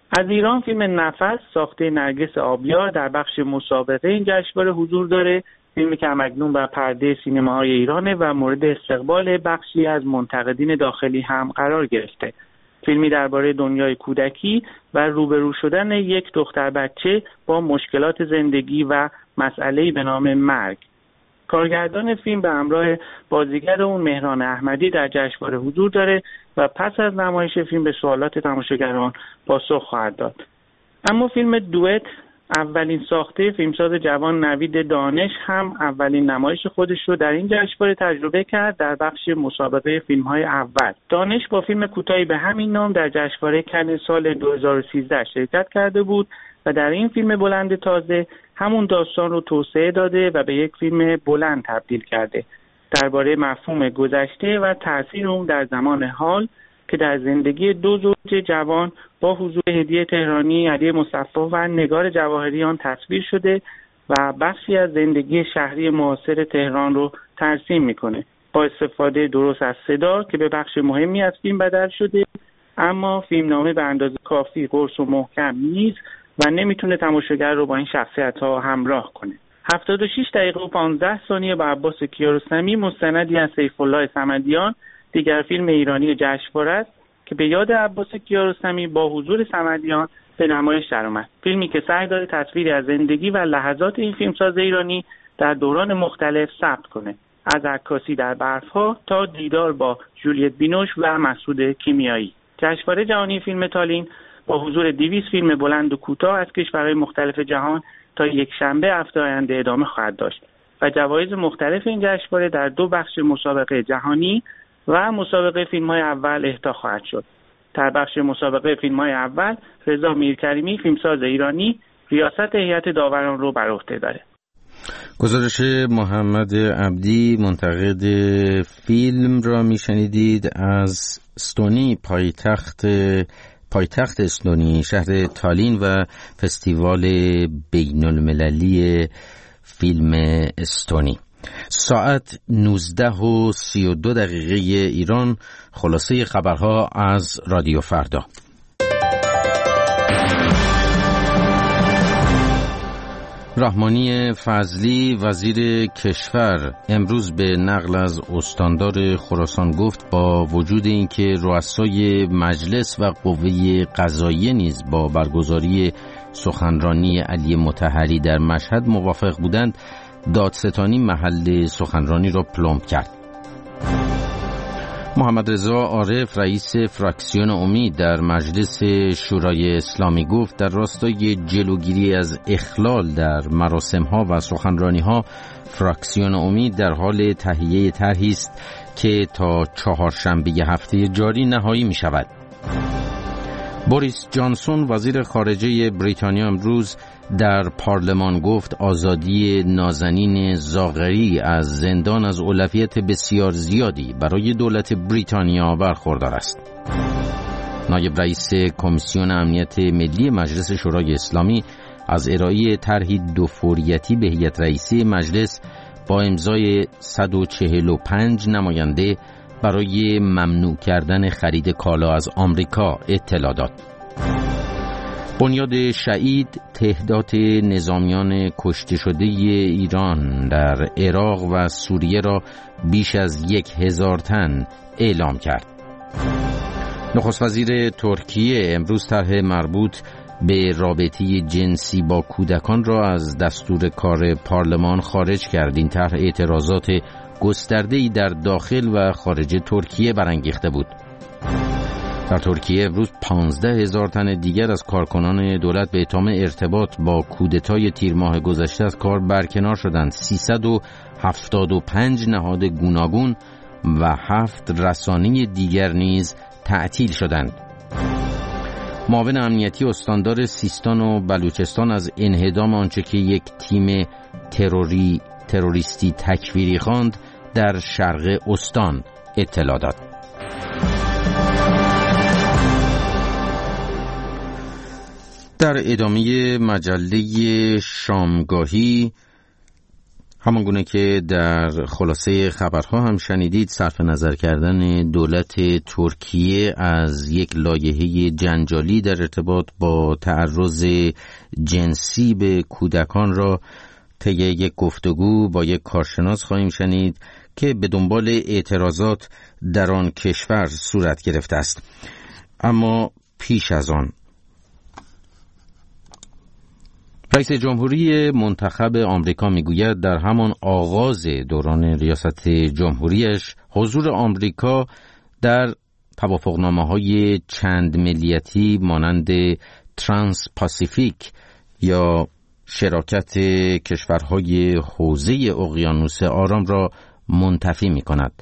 از ایران فیلم نفس ساخته نرگس آبیار در بخش مسابقه این جشنواره حضور داره. فیلمی که همکنون بر پرده سینماهای ایرانه و مورد استقبال بخشی از منتقدین داخلی هم قرار گرفته. فیلمی درباره دنیای کودکی و روبرو شدن یک دختر بچه با مشکلات زندگی و مسئله‌ای به نام مرگ. کارگردان فیلم به همراه بازیگر اون مهران احمدی در جشنواره حضور داره و پس از نمایش فیلم به سوالات تماشاگران پاسخ خواهد داد. اما فیلم دوئت، اولین ساخته فیلمساز جوان نوید دانش، هم اولین نمایش خودش رو در این جشنواره تجربه کرد در بخش مسابقه فیلم‌های اول. دانش با فیلم کوتاهی به همین نام در جشنواره کن سال دو هزار و سیزده شرکت کرده بود و در این فیلم بلند تازه همون داستان رو توسعه داده و به یک فیلم بلند تبدیل کرده درباره مفهوم گذشته و تأثیر اون در زمان حال که در زندگی دو زوج جوان با حضور هدیه تهرانی، علی مصطفی و نگار جواهریان تصویر شده و بخشی از زندگی شهری معاصر تهران رو ترسیم میکنه با استفاده درست از صدا که به بخش مهمی از فیلم بدل شده، اما فیلمنامه به اندازه کافی قرص و محکم نیست و نمیتونه تماشاگر رو با این شخصیت‌ها همراه کنه. هفتاد و شش دقیقه و پانزده ثانیه با عباس کیارستمی، مستندی از سیف الله صمدیان، دیگر فیلم ایرانی جشنواره است که به یاد عباس کیارستمی با حضور صمدیان به نمایش درآمد. فیلمی که سعی داره تصویری از زندگی و لحظات این فیلمساز ایرانی در دوران مختلف ثبت کنه، از عکاسی در برف‌ها تا دیدار با جولیت بینوش و مسعود کیمیایی. جشنواره جهانی فیلم تالین با حضور دویست فیلم بلند و کوتاه از کشورهای مختلف جهان تا یک شنبه هفته آینده ادامه خواهد داشت و جوایز مختلف این جشنواره در دو بخش مسابقه جهانی و مسابقه فیلم‌های اول اهدا خواهد شد. در بخش مسابقه فیلم‌های اول رضا میرکریمی، فیلمساز ایرانی، ریاست هیئت داوران رو بر عهده داره. گزارش محمد عبدی، منتقد فیلم، را میشنیدید از استونی، پایتخت پایتخت استونی، شهر تالین و فستیوال بین المللی فیلم استونی. ساعت نوزده و سی و دو دقیقه ایران. خلاصه خبرها از رادیو فردا. رحمانی فضلی وزیر کشور امروز به نقل از استاندار خراسان گفت با وجود اینکه رؤسای مجلس و قوه قضاییه نیز با برگزاری سخنرانی علی مطهری در مشهد موافق بودند، دادستانی محل سخنرانی را پلمب کرد. محمد رضا عارف رئیس فراکسیون امید در مجلس شورای اسلامی گفت در راستای جلوگیری از اخلال در مراسم‌ها و سخنرانی‌ها، فراکسیون امید در حال تهیه طرحی است که تا چهارشنبه هفته جاری نهایی می‌شود. بوریس جانسون وزیر خارجه بریتانیا امروز در پارلمان گفت آزادی نازنین زاغری از زندان از اولویت بسیار زیادی برای دولت بریتانیا برخوردار است. نایب رئیس کمیسیون امنیت ملی مجلس شورای اسلامی از ارائه طرحی دو فوریتی به هیئت رئیسه مجلس با امضای صد و چهل و پنج نماینده برای ممنوع کردن خرید کالا از آمریکا اطلاع داد. بنیاد شهید تعداد نظامیان کشته شده ایران در عراق و سوریه را بیش از یک هزار تن اعلام کرد. نخست وزیر ترکیه امروز طرح مربوط به رابطه جنسی با کودکان را از دستور کار پارلمان خارج کرد. این طرح اعتراضات گسترده‌ای در داخل و خارج ترکیه برانگیخته بود. در ترکیه امروز پانزده هزار تن دیگر از کارکنان دولت به اتهام ارتباط با کودتای تیر ماه گذشته از کار برکنار شدند. سیصد و هفتاد و پنج نهاد گوناگون و هفت رسانه دیگر نیز تعطیل شدند. معاون امنیتی استاندار سیستان و بلوچستان از انهدام آنچه که یک تیم تروری تروریستی تکفیری خواند در شرق استان اطلاع داد. در ادامه مجله شامگاهی همان گونه که در خلاصه خبرها هم شنیدید، صرف نظر کردن دولت ترکیه از یک لایحه جنجالی در ارتباط با تعرض جنسی به کودکان را طی یک گفتگو با یک کارشناس خواهیم شنید که به دنبال اعتراضات در آن کشور صورت گرفته است. اما پیش از آن رئیس جمهوری منتخب آمریکا میگوید در همان آغاز دوران ریاست جمهوریش حضور آمریکا در توافقنامه‌های چند ملیتی مانند ترانس پاسیفیک یا شراکت کشورهای حوزه اقیانوس آرام را منتفی می‌کند.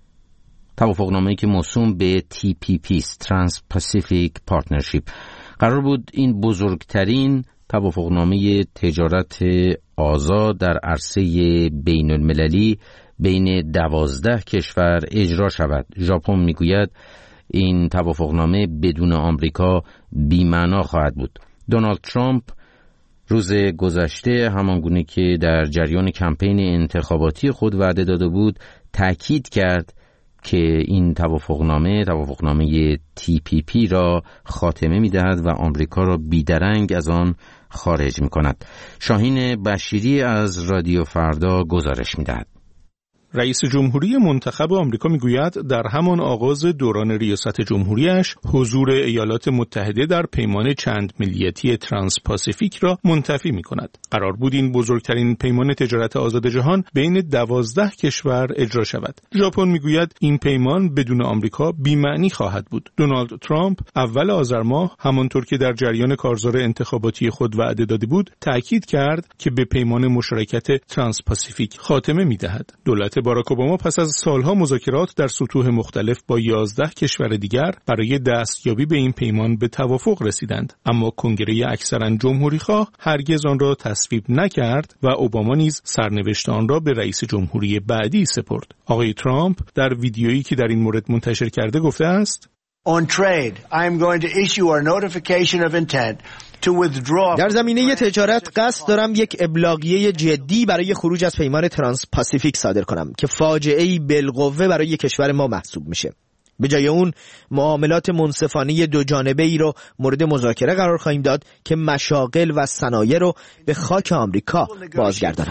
توافقنامه‌ای که موسوم به تی پی پی ترانس پاسیفیک پارتنرشیپ قرار بود این بزرگترین توافقنامه تجارت آزاد در عرصه بین المللی بین دوازده کشور اجرا شود. ژاپن میگوید این توافقنامه بدون آمریکا بی‌معنا خواهد بود. دونالد ترامپ روز گذشته همانگونه که در جریان کمپین انتخاباتی خود وعده داده بود تأکید کرد که این توافقنامه توافقنامه تی پی پی را خاتمه می‌دهد و آمریکا را بیدرنگ از آن خارج می‌کند. شاهین بشیری از رادیو فردا گزارش می‌دهد. رئیس جمهوری منتخب آمریکا میگوید در همان آغاز دوران ریاست جمهوریش حضور ایالات متحده در پیمان چند ملیتی ترانس پاسیفیک را منتفی می‌کند. قرار بود این بزرگترین پیمان تجارت آزاد جهان بین دوازده کشور اجرا شود. ژاپن میگوید این پیمان بدون آمریکا بی‌معنی خواهد بود. دونالد ترامپ اول آذر ماه همانطور که در جریان کارزار انتخاباتی خود وعده داده بود تأکید کرد که به پیمان مشارکت ترانس پاسیفیک خاتمه می‌دهد. دولت باراک اوباما پس از سالها مذاکرات در سطوح مختلف با یازده کشور دیگر برای دستیابی به این پیمان به توافق رسیدند، اما کنگره اکثرا جمهوری‌خواه هرگز آن را تصویب نکرد و اوباما نیز سرنوشت آن را به رئیس جمهوری بعدی سپرد. آقای ترامپ در ویدیویی که در این مورد منتشر کرده گفته است: On trade, I am going to issue our notification of intent to withdraw. در زمینه تجارت قصد دارم یک ابلاغیه جدی برای خروج از پیمان ترانس پاسیفیک صادر کنم که فاجعه‌ای بالقوه برای کشور ما محسوب میشه. به جای اون معاملات منصفانه دو جانبه ای رو مورد مذاکره قرار خواهیم داد که مشاغل و صنایع رو به خاک آمریکا بازگرداند.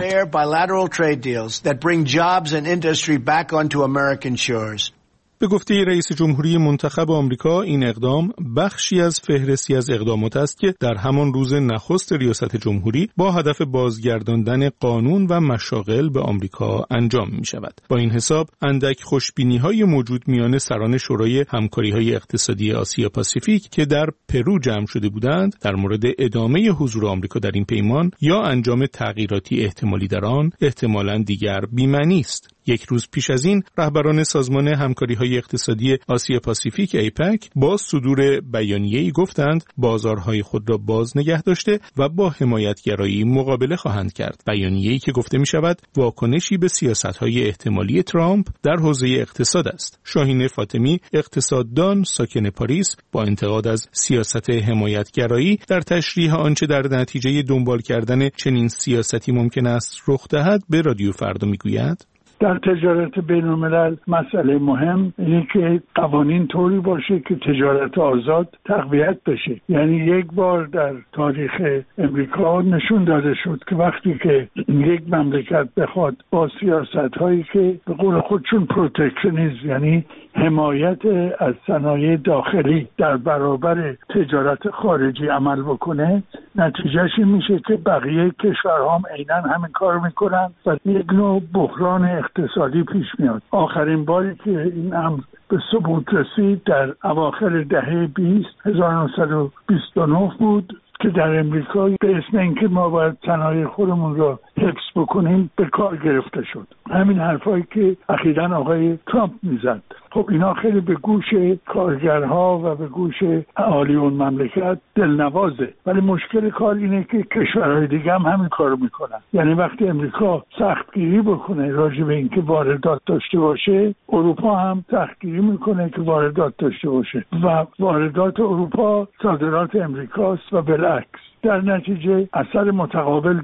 به گفته رئیس جمهوری منتخب آمریکا این اقدام بخشی از فهرستی از اقدامات است که در همان روز نخست ریاست جمهوری با هدف بازگرداندن قانون و مشاغل به آمریکا انجام می شود. با این حساب اندک خوشبینی‌های موجود میان سران شورای همکاری‌های اقتصادی آسیا پاسیفیک که در پرو جمع شده بودند در مورد ادامه حضور آمریکا در این پیمان یا انجام تغییراتی احتمالی در آن احتمالاً دیگر بی‌معنی است. یک روز پیش از این رهبران سازمان همکاری‌های اقتصادی آسیا پاسیفیک ایپک با صدور بیانیه‌ای گفتند بازارهای خود را باز نگه داشته و با حمایتگرایی مقابله خواهند کرد. بیانیه‌ای که گفته می‌شود واکنشی به سیاست‌های احتمالی ترامپ در حوزه اقتصاد است. شاهین فاطمی اقتصاددان ساکن پاریس با انتقاد از سیاست حمایتگرایی در تشریح آنچه در نتیجه دنبال کردن چنین سیاستی ممکن است رخ دهد به رادیو فردا میگوید: در تجارت بین الملل مسئله مهم اینه که قوانین طوری باشه که تجارت آزاد تقویت بشه. یعنی یک بار در تاریخ امریکا نشون داده شد که وقتی که یک مملکت بخواد با سیاست هایی که به قول خودشون پروتکشنیسم یعنی حمایت از صنایع داخلی در برابر تجارت خارجی عمل بکنه، نتیجهش این میشه که بقیه کشورها هم عیناً همین کار میکنن و یک نوع بحران اقتصادی پیش میاد. آخرین باری که این امر به ثبوت رسید در اواخر دهه بیست هزار و نهصد و بیست و نه بود که در امریکا به اسم اینکه ما باید صنایع خودمون رو حفظ بکنیم به کار گرفته شد. همین حرفایی که اخیراً آقای ترامپ میزد، خب اینا خیلی به گوش کارگرها و به گوش اهالی اون مملکت دلنوازه، ولی مشکل کار اینه که کشورهای دیگه هم همین کارو میکنن. یعنی وقتی امریکا سختگیری بکنه راجع به اینکه واردات داشته باشه، اروپا هم سختگیری میکنه که واردات داشته باشه و واردات اروپا صادرات امریکاست و بالعکس. در نتیجه اثر متقابل داره.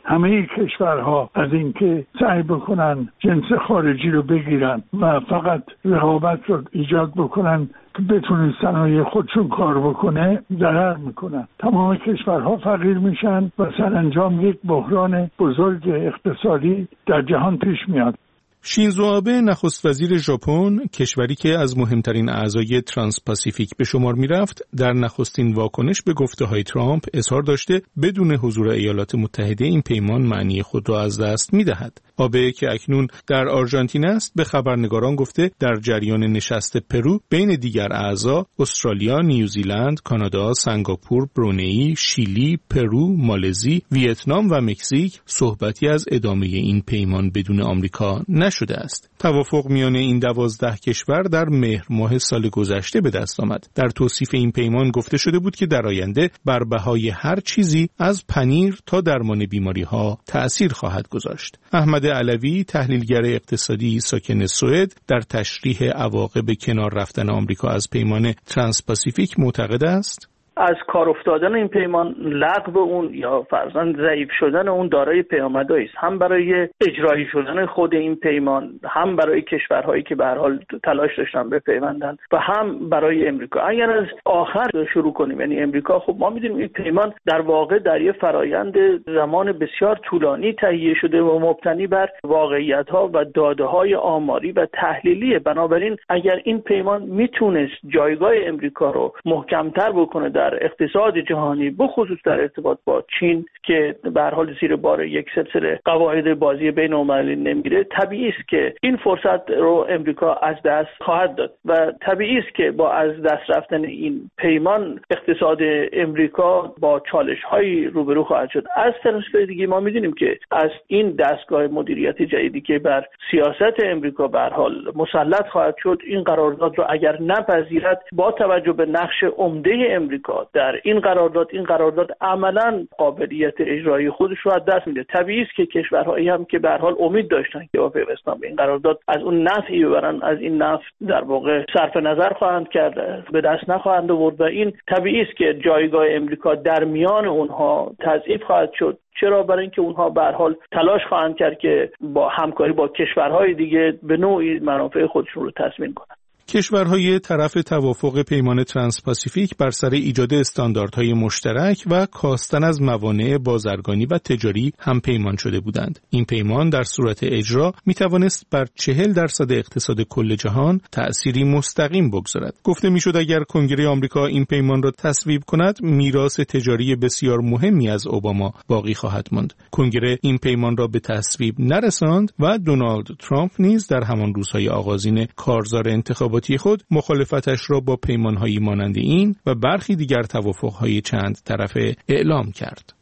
همه کشورها از اینکه سعی بکنن جنس خارجی رو بگیرن و فقط رقابت رو ایجاد بکنن که بتونن صنایع خودشون کار بکنه ضرر میکنن. تمام کشورها فقیر میشن و سرانجام یک بحران بزرگ اقتصادی در جهان پیش میاد. شینزو آبه نخست وزیر ژاپن، کشوری که از مهمترین اعضای ترانس پاسیفیک به شمار میرفت، در نخستین واکنش به گفته‌های ترامپ اظهار داشته بدون حضور ایالات متحده این پیمان معنی خود را از دست می‌دهد. آبه که اکنون در آرژانتین است به خبرنگاران گفته در جریان نشست پرو بین دیگر اعضا استرالیا، نیوزیلند، کانادا، سنگاپور، برونئی، شیلی، پرو، مالزی، ویتنام و مکزیک صحبتی از ادامه این پیمان بدون آمریکا نشده است. توافق میان این دوازده کشور در مهر ماه سال گذشته به دست آمد. در توصیف این پیمان گفته شده بود که در آینده بر بهای هر چیزی از پنیر تا درمان بیماری‌ها تأثیر خواهد گذاشت. احمد علوی، تحلیلگر اقتصادی ساکن سوئد، در تشریح عواقب کنار رفتن آمریکا از پیمان ترانس پاسیفیک معتقد است از کار افتادن این پیمان، لغو اون یا فرضاً ضعیف شدن اون دارای پیامدهایی است، هم برای اجرایی شدن خود این پیمان، هم برای کشورهایی که به هر حال تلاش داشتن بپیوندن و هم برای امریکا. اگر از آخر شروع کنیم، یعنی امریکا، خب ما می‌دونیم این پیمان در واقع در یه فرایند زمان بسیار طولانی تهیه شده و مبتنی بر واقعیت‌ها و داده‌های آماری و تحلیلیه. بنابراین اگر این پیمان میتونست جایگاه امریکا رو محکم‌تر بکنه در اقتصاد جهانی، بخصوص در ارتباط با چین که به هر حال زیر بار یک سلسله قواعد بازی بین‌المللی نمیره، طبیعی است که این فرصت رو امریکا از دست خواهد داد و طبیعی است که با از دست رفتن این پیمان اقتصاد امریکا با چالش‌هایی روبرو خواهد شد. از طرف دیگه ما می‌دونیم که از این دستگاه مدیریت جدیدی که بر سیاست امریکا به هر حال مسلط خواهد شد، این قرارداد رو اگر نپذیرد، با توجه به نقش عمده امریکا در این قرارداد، این قرارداد عملاً قابلیت اجرایی خودش رو از دست میده. طبیعی است که کشورهایی هم که به هر حال امید داشتن که با پیوستن به این قرارداد از اون نفعی ببرن، از این نفع در واقع صرف نظر خواهند کرد، به دست نخواهند آورد و این طبیعی است که جایگاه امریکا در میان اونها تضعیف خواهد شد. چرا؟ برای اینکه اونها به هر حال تلاش خواهند کرد که با همکاری با کشورهای دیگه به نوعی منافع خودشون رو تضمین کنند. کشورهای طرف توافق پیمان ترانس پاسیفیک بر سر ایجاد استانداردهای مشترک و کاستن از موانع بازرگانی و تجاری هم پیمان شده بودند. این پیمان در صورت اجرا می توانست بر چهل درصد اقتصاد کل جهان تأثیری مستقیم بگذارد. گفته می شد اگر کنگره آمریکا این پیمان را تصویب کند، میراث تجاری بسیار مهمی از اوباما باقی خواهد ماند. کنگره این پیمان را به تصویب نرساند و دونالد ترامپ نیز در همان روزهای آغازین کارزار انتخاباتی خود مخالفتش را با پیمان‌هایی مانند این و برخی دیگر توافق‌های چند طرفه اعلام کرد.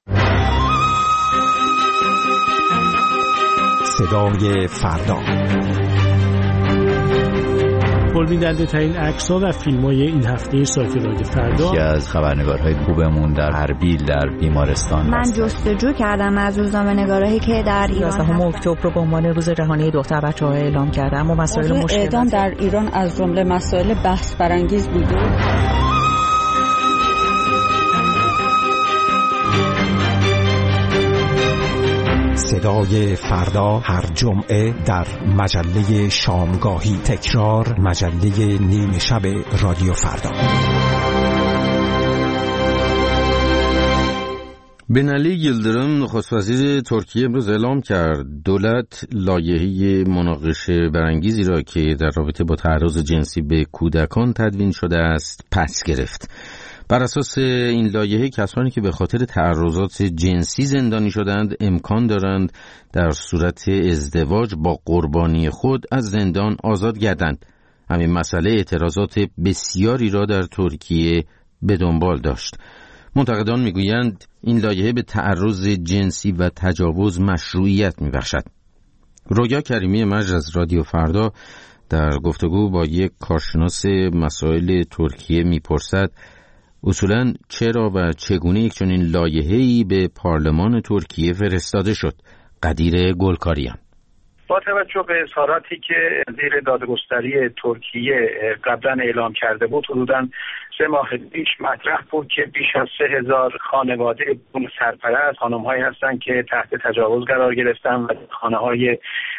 صدای فردا. پربیننده ترین عکس‌ها و فیلم‌های این هفته سایت رادیو فردا. یکی از خبرنگارهای خوبمون در اربیل در بیمارستان من جستجو کردم از روزنامه‌نگارایی که در ایران یازدهم اکتبر رو به عنوان روز جهانی دختر بچه‌ها اعلام کردم و مسائل مشکل اعدام در ایران از جمله مسائل بحث برانگیز بوده. صدای فردا هر جمعه در مجله شامگاهی، تکرار مجله نیمه شب رادیو فردا. بنالی یلدرم نخست وزیر ترکیه امروز اعلام کرد دولت لایحه مناقشه برانگیزی را که در رابطه با تعرض جنسی به کودکان تدوین شده است پس گرفت. بر اساس این لایحه کسانی که به خاطر تعرضات جنسی زندانی شدند امکان دارند در صورت ازدواج با قربانی خود از زندان آزاد گردند. همین مسئله اعتراضات بسیاری را در ترکیه به دنبال داشت. منتقدان میگویند این لایحه به تعرض جنسی و تجاوز مشروعیت میبخشد. رویا کریمی مجر از رادیو فردا در گفتگو با یک کارشناس مسائل ترکیه میپرسد اصولاً چرا و چگونه یک چنین لایحه‌ای به پارلمان ترکیه فرستاده شد؟ قدیر گلکاریان. با توجه به اظهاراتی که وزیر دادگستری ترکیه قبلا اعلام کرده بود، حدوداً سه ماه پیش مطرح بود که بیش از سه هزار خانواده بدون سرپرست، خانم‌هایی هستند که تحت تجاوز قرار گرفتن و خانه‌های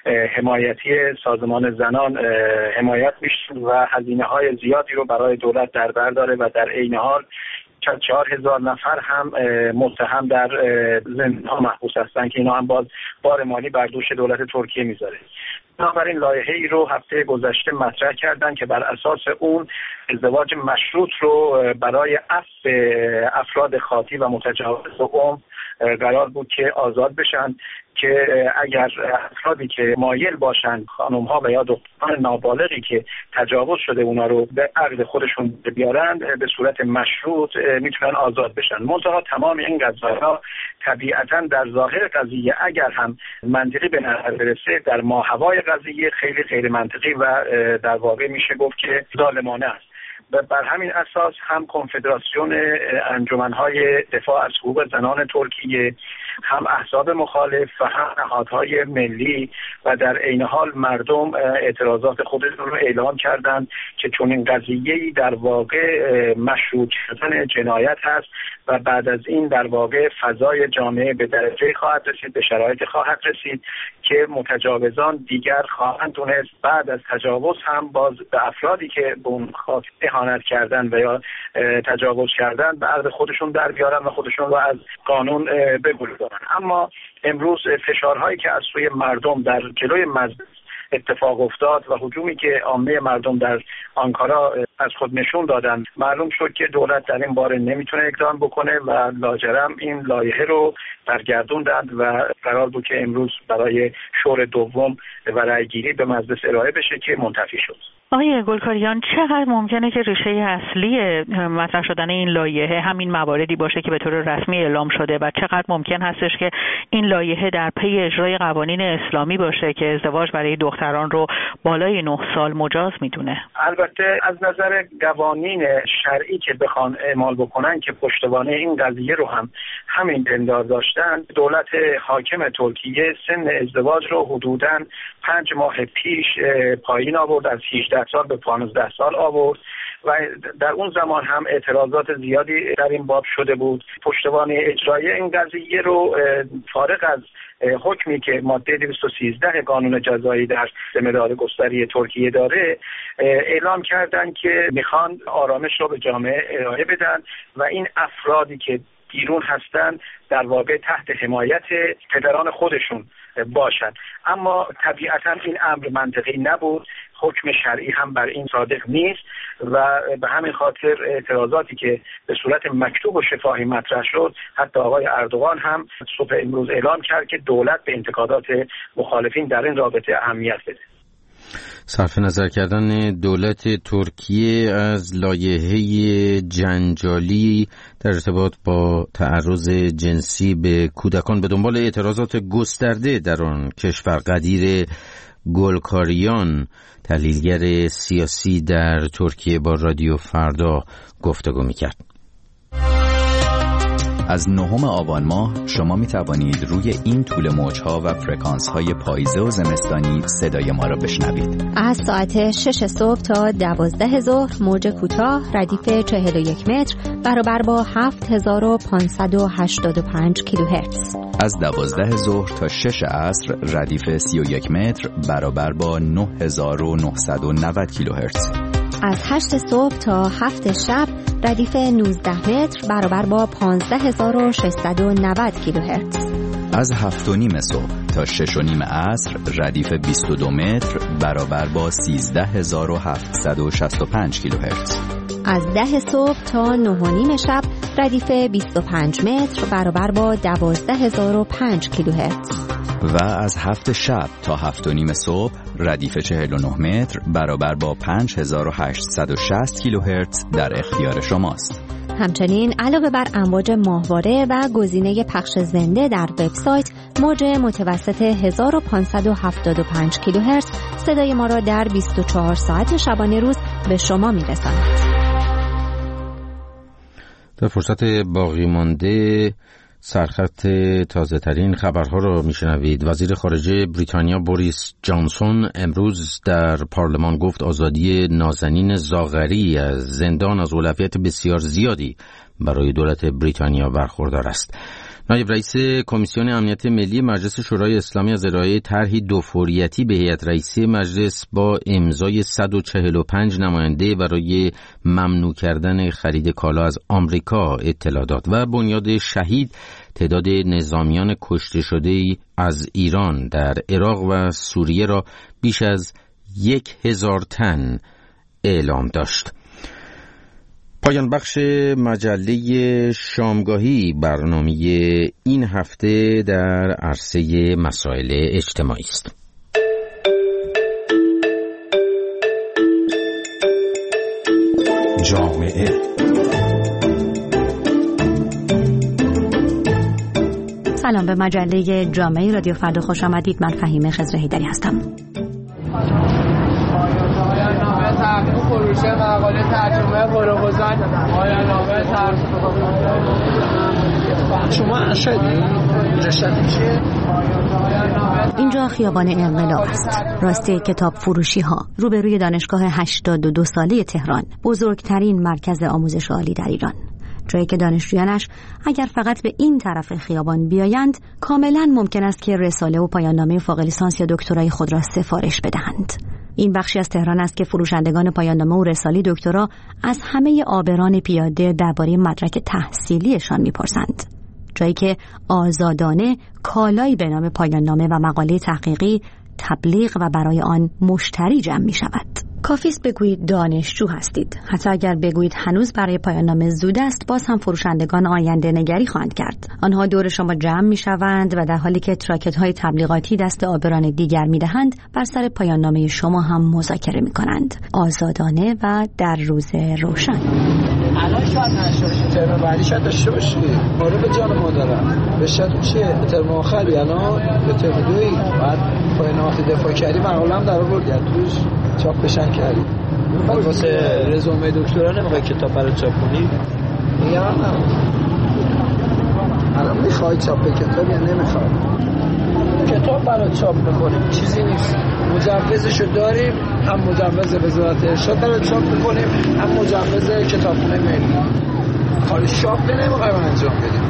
حمایتی سازمان زنان حمایت میشن و هزینه‌های زیادی رو برای دولت در بر داره و در عین حال چهار هزار نفر هم متهم در زندان‌ها محبوس هستند که اینا هم باز بار مالی بر دوش دولت ترکیه میذاره. بنابراین لایحه‌ای رو هفته گذشته مطرح کردن که بر اساس اون ازدواج مشروط رو برای عفو افراد خاطی و متجاوز عمر قرار بود که آزاد بشن، که اگر افرادی که مایل باشن خانم‌ها و یا دختران نابالغی که تجاوز شده اونا رو به عقد خودشون بیارن به صورت مشروط میتونن آزاد بشن. منتها تمام این قضایا طبیعتاً در ظاهر قضیه اگر هم منطقی به نظر برسه، در ماهوای قضیه خیلی خیلی منطقی و در واقع میشه گفت که ظالمانه است. بر همین اساس هم کنفدراسیون انجمن‌های دفاع از حقوق زنان ترکیه، هم احزاب مخالف و هم نهادهای ملی و در عین حال مردم اعتراضات خودشون رو اعلام کردند که چون این قضیه‌ای در واقع مشروع کردن جنایت هست و بعد از این در واقع فضای جامعه به درجه خواهد رسید، به شرایط خواهد رسید که متجاوزان دیگر خواهند تونست بعد از تجاوز هم باز به افرادی که به اون خاطر اهانت کردن و یا تجاوز کردن به عقد خودشون در بیارن و خودشون رو از قانون بگریزونن. اما امروز فشارهایی که از سوی مردم در جلوی مجلس اتفاق افتاد و هجومی که عامه مردم در آنکارا از خود نشون دادن، معلوم شد که دولت در این باره نمیتونه اقدام بکنه و لاجرم این لایحه رو برگردوندند و قرار بود که امروز برای شور دوم و رأیگیری به مجلس ارائه بشه که منتفی شد. آقای گلکاریان، چقدر ممکنه که ریشه اصلی مطرح شدن این لایحه همین مواردی باشه که به طور رسمی اعلام شده و چقدر ممکن هستش که این لایحه در پی اجرای قوانین اسلامی باشه که ازدواج برای دختران رو بالای نه سال مجاز میدونه؟ البته از نظر قوانین شرعی که بخوان اعمال بکنن که پشتوانه این قضیه رو هم همین بندار داشتن، دولت حاکم ترکیه سن ازدواج رو حدوداً پنج ماه پیش پایین آورد، از هجده سال به پانزده سال آورد و در اون زمان هم اعتراضات زیادی در این باب شده بود. پشتوانه اجرایی این قضیه رو فارغ از حکمی که ماده دویست و سیزده قانون جزایی در مدار گستری ترکیه داره اعلام کردن که میخوان آرامش رو به جامعه ارائه بدن و این افرادی که بیرون هستن در واقع تحت حمایت پدران خودشون باشن. اما طبیعتا این امر منطقی نبود، حکم شرعی هم بر این صادق نیست و به همین خاطر اعتراضاتی که به صورت مکتوب و شفاهی مطرح شد، حتی آقای اردوغان هم صبح امروز اعلام کرد که دولت به انتقادات مخالفین در این رابطه اهمیت بده. صرف نظر کردن دولت ترکیه از لایحه جنجالی در ارتباط با تعرض جنسی به کودکان به دنبال اعتراضات گسترده در آن کشور، قدیر گلکاریان، تحلیلگر سیاسی در ترکیه، با رادیو فردا گفتگو می‌کرد. از نهم آبان ماه شما می توانید روی این طول موجها و فرکانس های پاییزه و زمستانی صدای ما را بشنوید. از ساعت شش صبح تا دوازده ظهر موج کوتاه ردیف چهل و یک متر برابر با هفت هزار و پانصد و هشتاد و پنج کیلوهرتز. از دوازده ظهر تا شش عصر ردیف سی و یک متر برابر با نه هزار و نهصد و نود کیلوهرتز. از هشت صبح تا هفت شب ردیف نوزده متر برابر با پانزده هزار و ششصد و نود کیلوهرتز. از هفت و نیم صبح تا شش و نیم عصر ردیف بیست و دو متر برابر با سیزده هزار و هفتصد و شصت و پنج کیلوهرتز. از ده صبح تا نه و نیم شب ردیف بیست و پنج متر برابر با دوازده هزار و پنج کیلوهرتز. و از هفت شب تا هفت و نیم صبح ردیف چهل و نه متر برابر با پنج هزار و هشتصد و شصت کیلوهرتز در اختیار شماست. همچنین علاوه بر امواج ماهواره و گزینه پخش زنده در وبسایت، موج متوسط هزار و پانصد و هفتاد و پنج کیلوهرتز صدای ما را در بیست و چهار ساعت شبانه روز به شما می‌رساند. در فرصت باقی مانده سرخط تازه ترین خبرها را میشنوید. وزیر خارجه بریتانیا بوریس جانسون امروز در پارلمان گفت آزادی نازنین زاغری از زندان از اولویت بسیار زیادی برای دولت بریتانیا برخوردار است. نایب رئیس کمیسیون امنیت ملی مجلس شورای اسلامی از ارائه طرحی دوفوریتی به هیئت رئیسه مجلس با امضای صد و چهل و پنج نماینده برای ممنوع کردن خرید کالا از آمریکا اطلاع داد و بنیاد شهید تعداد نظامیان کشته شده از ایران در عراق و سوریه را بیش از یک هزار تن اعلام داشت. پایان بخش مجله شامگاهی برنامه این هفته در عرصه مسائل اجتماعی است. جامعه سلام، به مجله جامعه رادیو فردا خوش آمدید. من فهیمه خضر حیدری هستم. تحقیق فروش مقاله ترجمه پروپوزال پایان نامه شما ارشدی؟ رشته چیه؟ اینجا خیابان انقلاب است، راسته کتاب فروشی ها، روبروی دانشگاه هشتاد و دو ساله تهران، بزرگترین مرکز آموزش عالی در ایران. جایی که دانشجویانش اگر فقط به این طرف خیابان بیایند کاملا ممکن است که رساله و پایان نامه فوق لیسانس یا دکترای خود را سفارش بدهند. این بخشی از تهران است که فروشندگان پایان نامه و رساله دکترا از همه آبران پیاده درباره مدرک تحصیلیشان میپرسند. جایی که آزادانه کالایی به نام پایان نامه و مقاله تحقیقی تبلیغ و برای آن مشتری جمع می شود. کافیست بگویید دانشجو هستید. حتی اگر بگویید هنوز برای پایان نامه زود است، باز هم فروشندگان آینده نگری خواهند کرد. آنها دور شما جمع می شوند و در حالی که تراکت های تبلیغاتی دست آبران دیگر می دهند، بر سر پایان نامه شما هم مذاکره می کنند. آزادانه و در روز روشن. الان شاید نشه، ترم بعدی شاید داشته باشی. آره به جان مادرم. به شد چیه؟ ترم آخری الان به ترم دویی. بعد پایان نامه دفاع کردی مقاله هم در آورد توش چاپ بشن کردی. بعد واسه رزومه دکترا نمیخوای کتاب برای چاپ کنی؟ میگم نه. الان میخوای چاپ کتاب یا نمیخوای؟ کتاب برای چاپ میکنیم، چیزی نیست. مجوزشو داریم، هم مجوز وزارت ارشاد برای چاپ میکنیم، هم مجوز کتابخونه ملی. کار چاپ نمیخوایم انجام بدیم.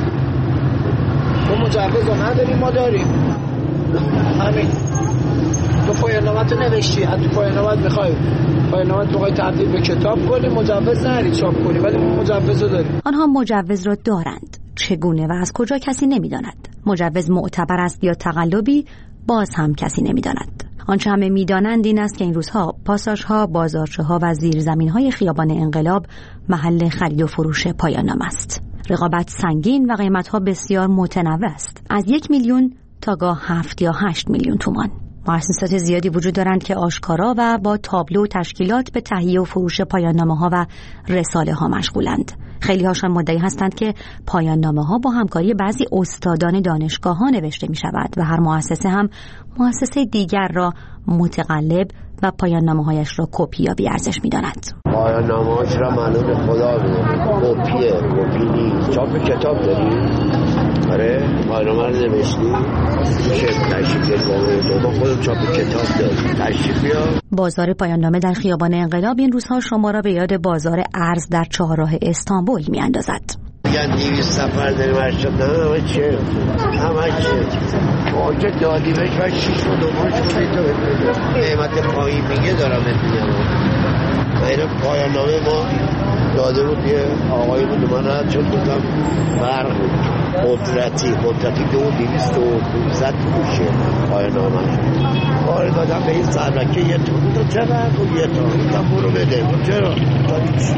تو مجوز رو نداریم، ما داریم. همین. تو پایان نامه تو نوشتی، از تو پایان نامه میخوای پایان نامه میخوای تبدیل به کتاب کنی، مجوز نداری چاپ کنی، ولی مجوز رو داری. آنها مجوز را دارند، چگونه و از کجا کسی نمیداند. مجوز معتبر است یا تقلبی، باز هم کسی نمیداند. آنچه همه میدانند این است که این روزها پاساژها، بازارچه‌ها و زیرزمین‌های خیابان انقلاب محل خرید و فروش پایان نامه است. رقابت سنگین و قیمت‌ها بسیار متنوع است، از یک میلیون تا گاه هفت یا هشت میلیون تومان. مؤسسات زیادی وجود دارند که آشکارا و با تابلو و تشکیلات به تهیه و فروش پایان نامه ها و رساله ها مشغولند. خیلی هاشان مدعی هستند که پایان نامه ها با همکاری بعضی استادان دانشگاه ها نوشته می شود و هر مؤسسه هم مؤسسه دیگر را متقلب و پایان نامه هایش را کپی یا بی ارزش می داند. پایان نامه هاش را معلوم خدا میدونه، کپیه، کپی نیست. چاپ کتاب داری؟ آره، پایان نامه رو نوشتی؟ میشه تشریف بیاری با خودم چاپ کتاب داری، تشریف بیار. بازار پایان نامه در خیابان انقلاب این روزها شما را به یاد بازار ارز در چهارراه استانبول می اندازد. میگن دویست نفر داریم ارشاد، نه همه چه؟ همه چه؟ واجه دادی بهش و شیش و دومش کنی تو بکنی قیمت پایین میگه دارم میگم و این پایان نامه ما داده بود یه آقایی بود من رد شد بودم برق قدرتی قدرتی دو دیویست و دوزد میشه پایان نامه کار دادم به این سرمکه یه تو تو چرا بود یه تا بودم برو بده چرا تا نیست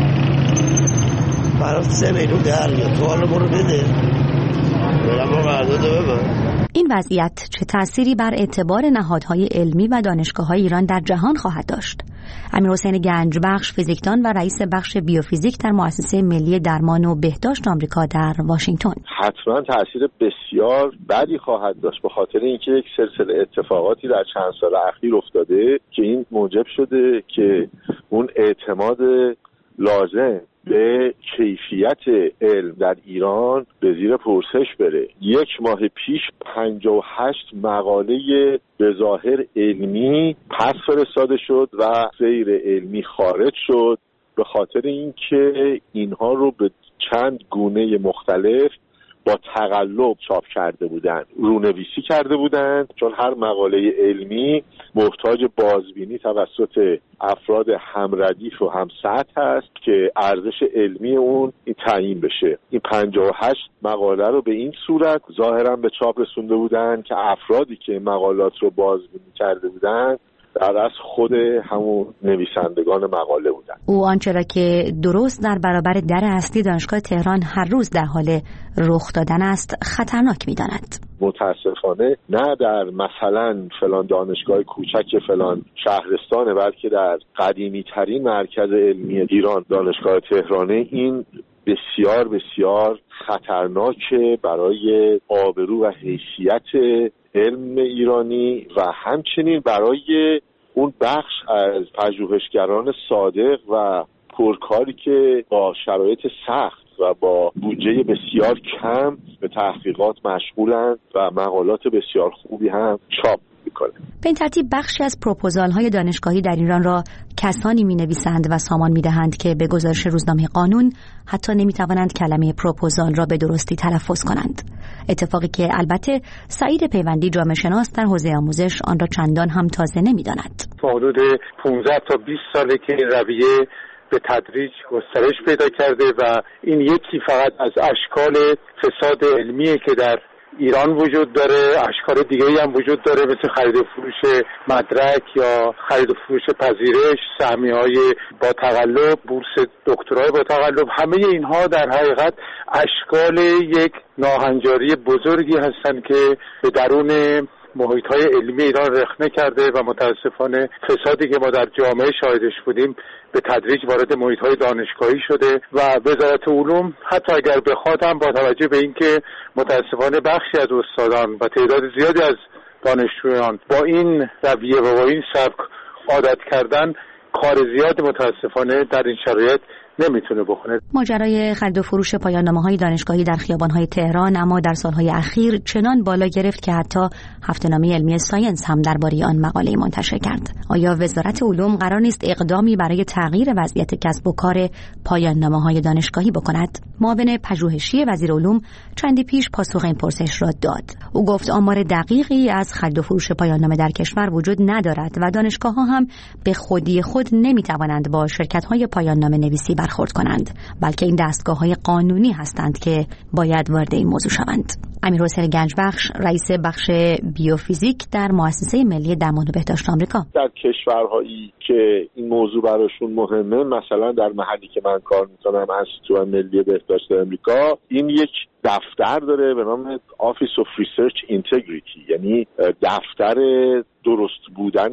برای سه میلیون در میاد تو حالا برو بده برم رو برداده ببن. این وضعیت چه تأثیری بر اعتبار نهادهای علمی و دانشگاه‌های ایران در جهان خواهد داشت؟ امیرحسین گنجبخش، فیزیکدان و رئیس بخش بیوفیزیک در مؤسسه ملی درمان و بهداشت آمریکا در واشنگتن: حتما تأثیر بسیار بدی خواهد داشت به خاطر اینکه یک سلسله اتفاقاتی در چند سال اخیر افتاده که این موجب شده که اون اعتماد لازم به کیفیت علم در ایران به زیر پرسش بره. یک ماه پیش پنجاه و هشت مقاله به ظاهر علمی پس فرستاده شد و غیر علمی خارج شد به خاطر اینکه اینها رو به چند گونه مختلف با تقلب چاپ کرده بودند، رونویسی کرده بودند، چون هر مقاله علمی محتاج بازبینی توسط افراد هم ردیف و هم سطح هست که ارزش علمی اون این تعیین بشه. این پنجاه و هشت مقاله رو به این صورت ظاهرا به چاپ رسونده بودند که افرادی که مقالات رو بازبینی کرده بودند در از خود همون نویسندگان مقاله بودن. او آنچه را که درست در برابر در اصلی دانشگاه تهران هر روز در حال رخ دادن است خطرناک می‌داند. متاسفانه نه در مثلا فلان دانشگاه کوچک فلان شهرستانه، بلکه در قدیمی ترین مرکز علمی ایران دانشگاه تهرانه این بسیار بسیار خطرناکه برای آبرو و حیثیت علم ایرانی و همچنین برای اون بخش از پژوهشگران صادق و پرکاری که با شرایط سخت و با بودجه بسیار کم به تحقیقات مشغولند و مقالات بسیار خوبی هم چاپ میکنه. به این ترتیب بخشی از پروپوزال های دانشگاهی در ایران را کسانی می نویسند و سامان می دهند که به گزارش روزنامه قانون حتی نمی توانند کلمه پروپوزال را به درستی تلفظ کنند. اتفاقی که البته سعید پیوندی جامعه شناس در حوزه آموزش آن را چندان هم تازه نمی داند. حدود پانزده تا بیست ساله که این رویه به تدریج گسترش پیدا کرده و این یکی فقط از اشکال فساد علمیه که در ایران وجود داره. اشکال دیگه‌ای هم وجود داره مثل خرید و فروش مدرک یا خرید و فروش پذیرش، سهمیه‌های با تقلب، بورس دکترای با تقلب. همه اینها در حقیقت اشکال یک ناهنجاری بزرگی هستند که به درون محیط‌های علمی ایران رخنه کرده و متاسفانه فسادی که ما در جامعه شاهدش بودیم به تدریج وارد محیط‌های دانشگاهی شده و وزارت علوم حتی اگر بخواد هم با توجه به اینکه متاسفانه بخشی از استادان و تعداد زیادی از دانشجویان با این رویه و با این سبک عادت کردن، کار زیاد متاسفانه در این شرایط نمیتونه بکنه. ماجرای خرید و فروش پایان‌نامه‌های دانشگاهی در خیابان‌های تهران اما در سالهای اخیر چنان بالا گرفت که حتی هفته‌نامه علمی ساینس هم درباره آن مقاله منتشر کرد. آیا وزارت علوم قرار نیست اقدامی برای تغییر وضعیت کسب و کار پایان‌نامه‌های دانشگاهی بکند؟ معاون پژوهشی وزیر علوم چندی پیش پاسخ این پرسش را داد. او گفت آمار دقیقی از خرید و فروش پایان‌نامه در کشور وجود ندارد و دانشگاه‌ها هم به خودی خود نمی‌توانند با شرکت‌های پایان‌نامه نویسی برخورد کنند، بلکه این دستگاه‌های قانونی هستند که باید وارد این موضوع شوند. امیرحسین گنجبخش رئیس بخش بیوفیزیک در مؤسسه ملی درمان و بهداشت آمریکا: در کشورهایی که این موضوع براشون مهمه، مثلا در محلی که من کار میکنم انستیتوت ملی بهداشت آمریکا، این یک دفتر داره به نام Office of Research Integrity، یعنی دفتر درست بودن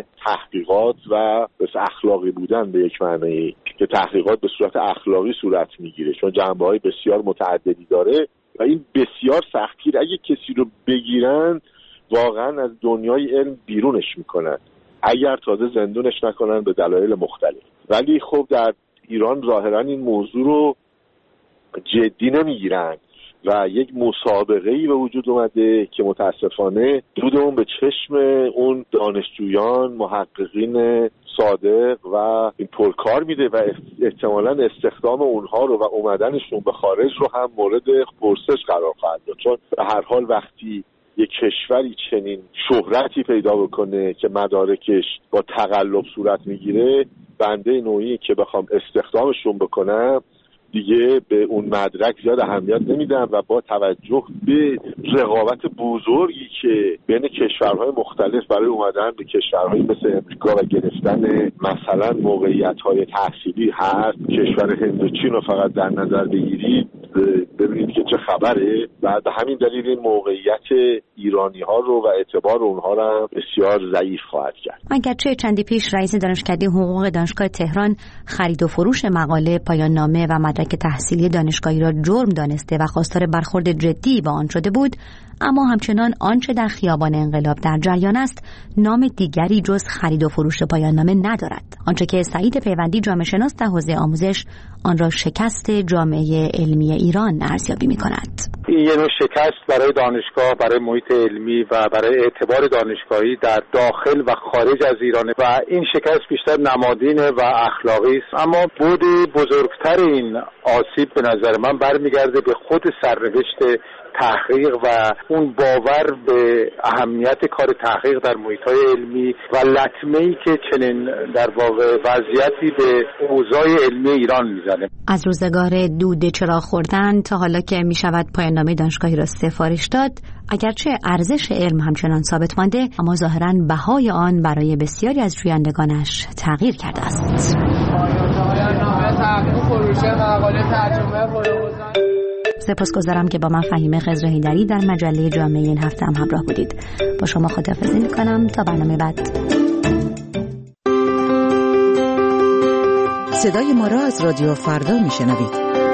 تحقیقات و بس اخلاقی بودن به یک معنی که تحقیقات به صورت اخلاقی صورت میگیره، چون جنبه‌های بسیار متعددی داره و این بسیار سختگیر. اگه کسی رو بگیرن واقعا از دنیای علم بیرونش میکنن، اگر تازه زندونش نکنن به دلایل مختلف. ولی خب در ایران ظاهرا این موضوع رو جدی نمیگیرن و یک مسابقه‌ای به وجود اومده که متاسفانه دود اون به چشم اون دانشجویان، محققین صادق و این پرکار میده و احتمالاً استخدام اونها رو و اومدنشون به خارج رو هم مورد پرسش قرار خواهد داد، چون به هر حال وقتی یک کشوری چنین شهرتی پیدا بکنه که مدارکش با تقلب صورت میگیره، بنده نوعی که بخوام استخدامشون بکنم دیگه به اون مدرک زیاد اهمیت نمیدم و با توجه به رقابت بزرگی که بین کشورهای مختلف برای اومدن به کشورهای مثل امریکا و گرفتن مثلا موقعیت‌های تحصیلی هست، کشور هند و چین رو فقط در نظر بگیرید، ببینید که چه خبره. و به همین دلیل این موقعیت ایرانی ها رو و اعتبار اونها رو بسیار ضعیف خواهد کرد. اگرچه چندی پیش رئیس دانشکده حقوق دانشگاه تهران خرید و فروش مقاله، پایان نامه و مدرک تحصیلی دانشگاهی را جرم دانسته و خواستار برخورد جدی با آن شده بود، اما همچنان آنچه در خیابان انقلاب در جریان است نام دیگری جز خرید و فروش پایان نامه ندارد. آنچه که سعید پیوندی جامعه شناس در حوزه آموزش آن را شکست جامعه علمی ایران ارزیابی می‌کند. این یه نوع شکست برای دانشگاه، برای محیط علمی و برای اعتبار دانشگاهی در داخل و خارج از ایران و این شکست بیشتر نمادین و اخلاقی است. اما بود بزرگتر این آسیب به نظر من برمیگرده به خود سرنوشت تحقیق و اون باور به اهمیت کار تحقیق در محیط‌های علمی و لطمه‌ای که چنین در واقع وضعیتی به اوضاع علمی ایران میزنه. از روزگار دود چراغ خوردن تا حالا که میشود پایان‌نامه دانشگاهی را سفارش داد، اگرچه ارزش علم همچنان ثابت مانده، اما ظاهراً بهای آن برای بسیاری از جویندگانش تغییر کرده است. پایان‌نامه تحقیق فروش مقاله ترجمه سپاسگزارم که با من فهیمه خضر حیدری در مجله جامعه این هفته هم همراه بودید. با شما خداحافظی می‌کنم تا برنامه بعد. صدای ما را از رادیو فردا میشنوید.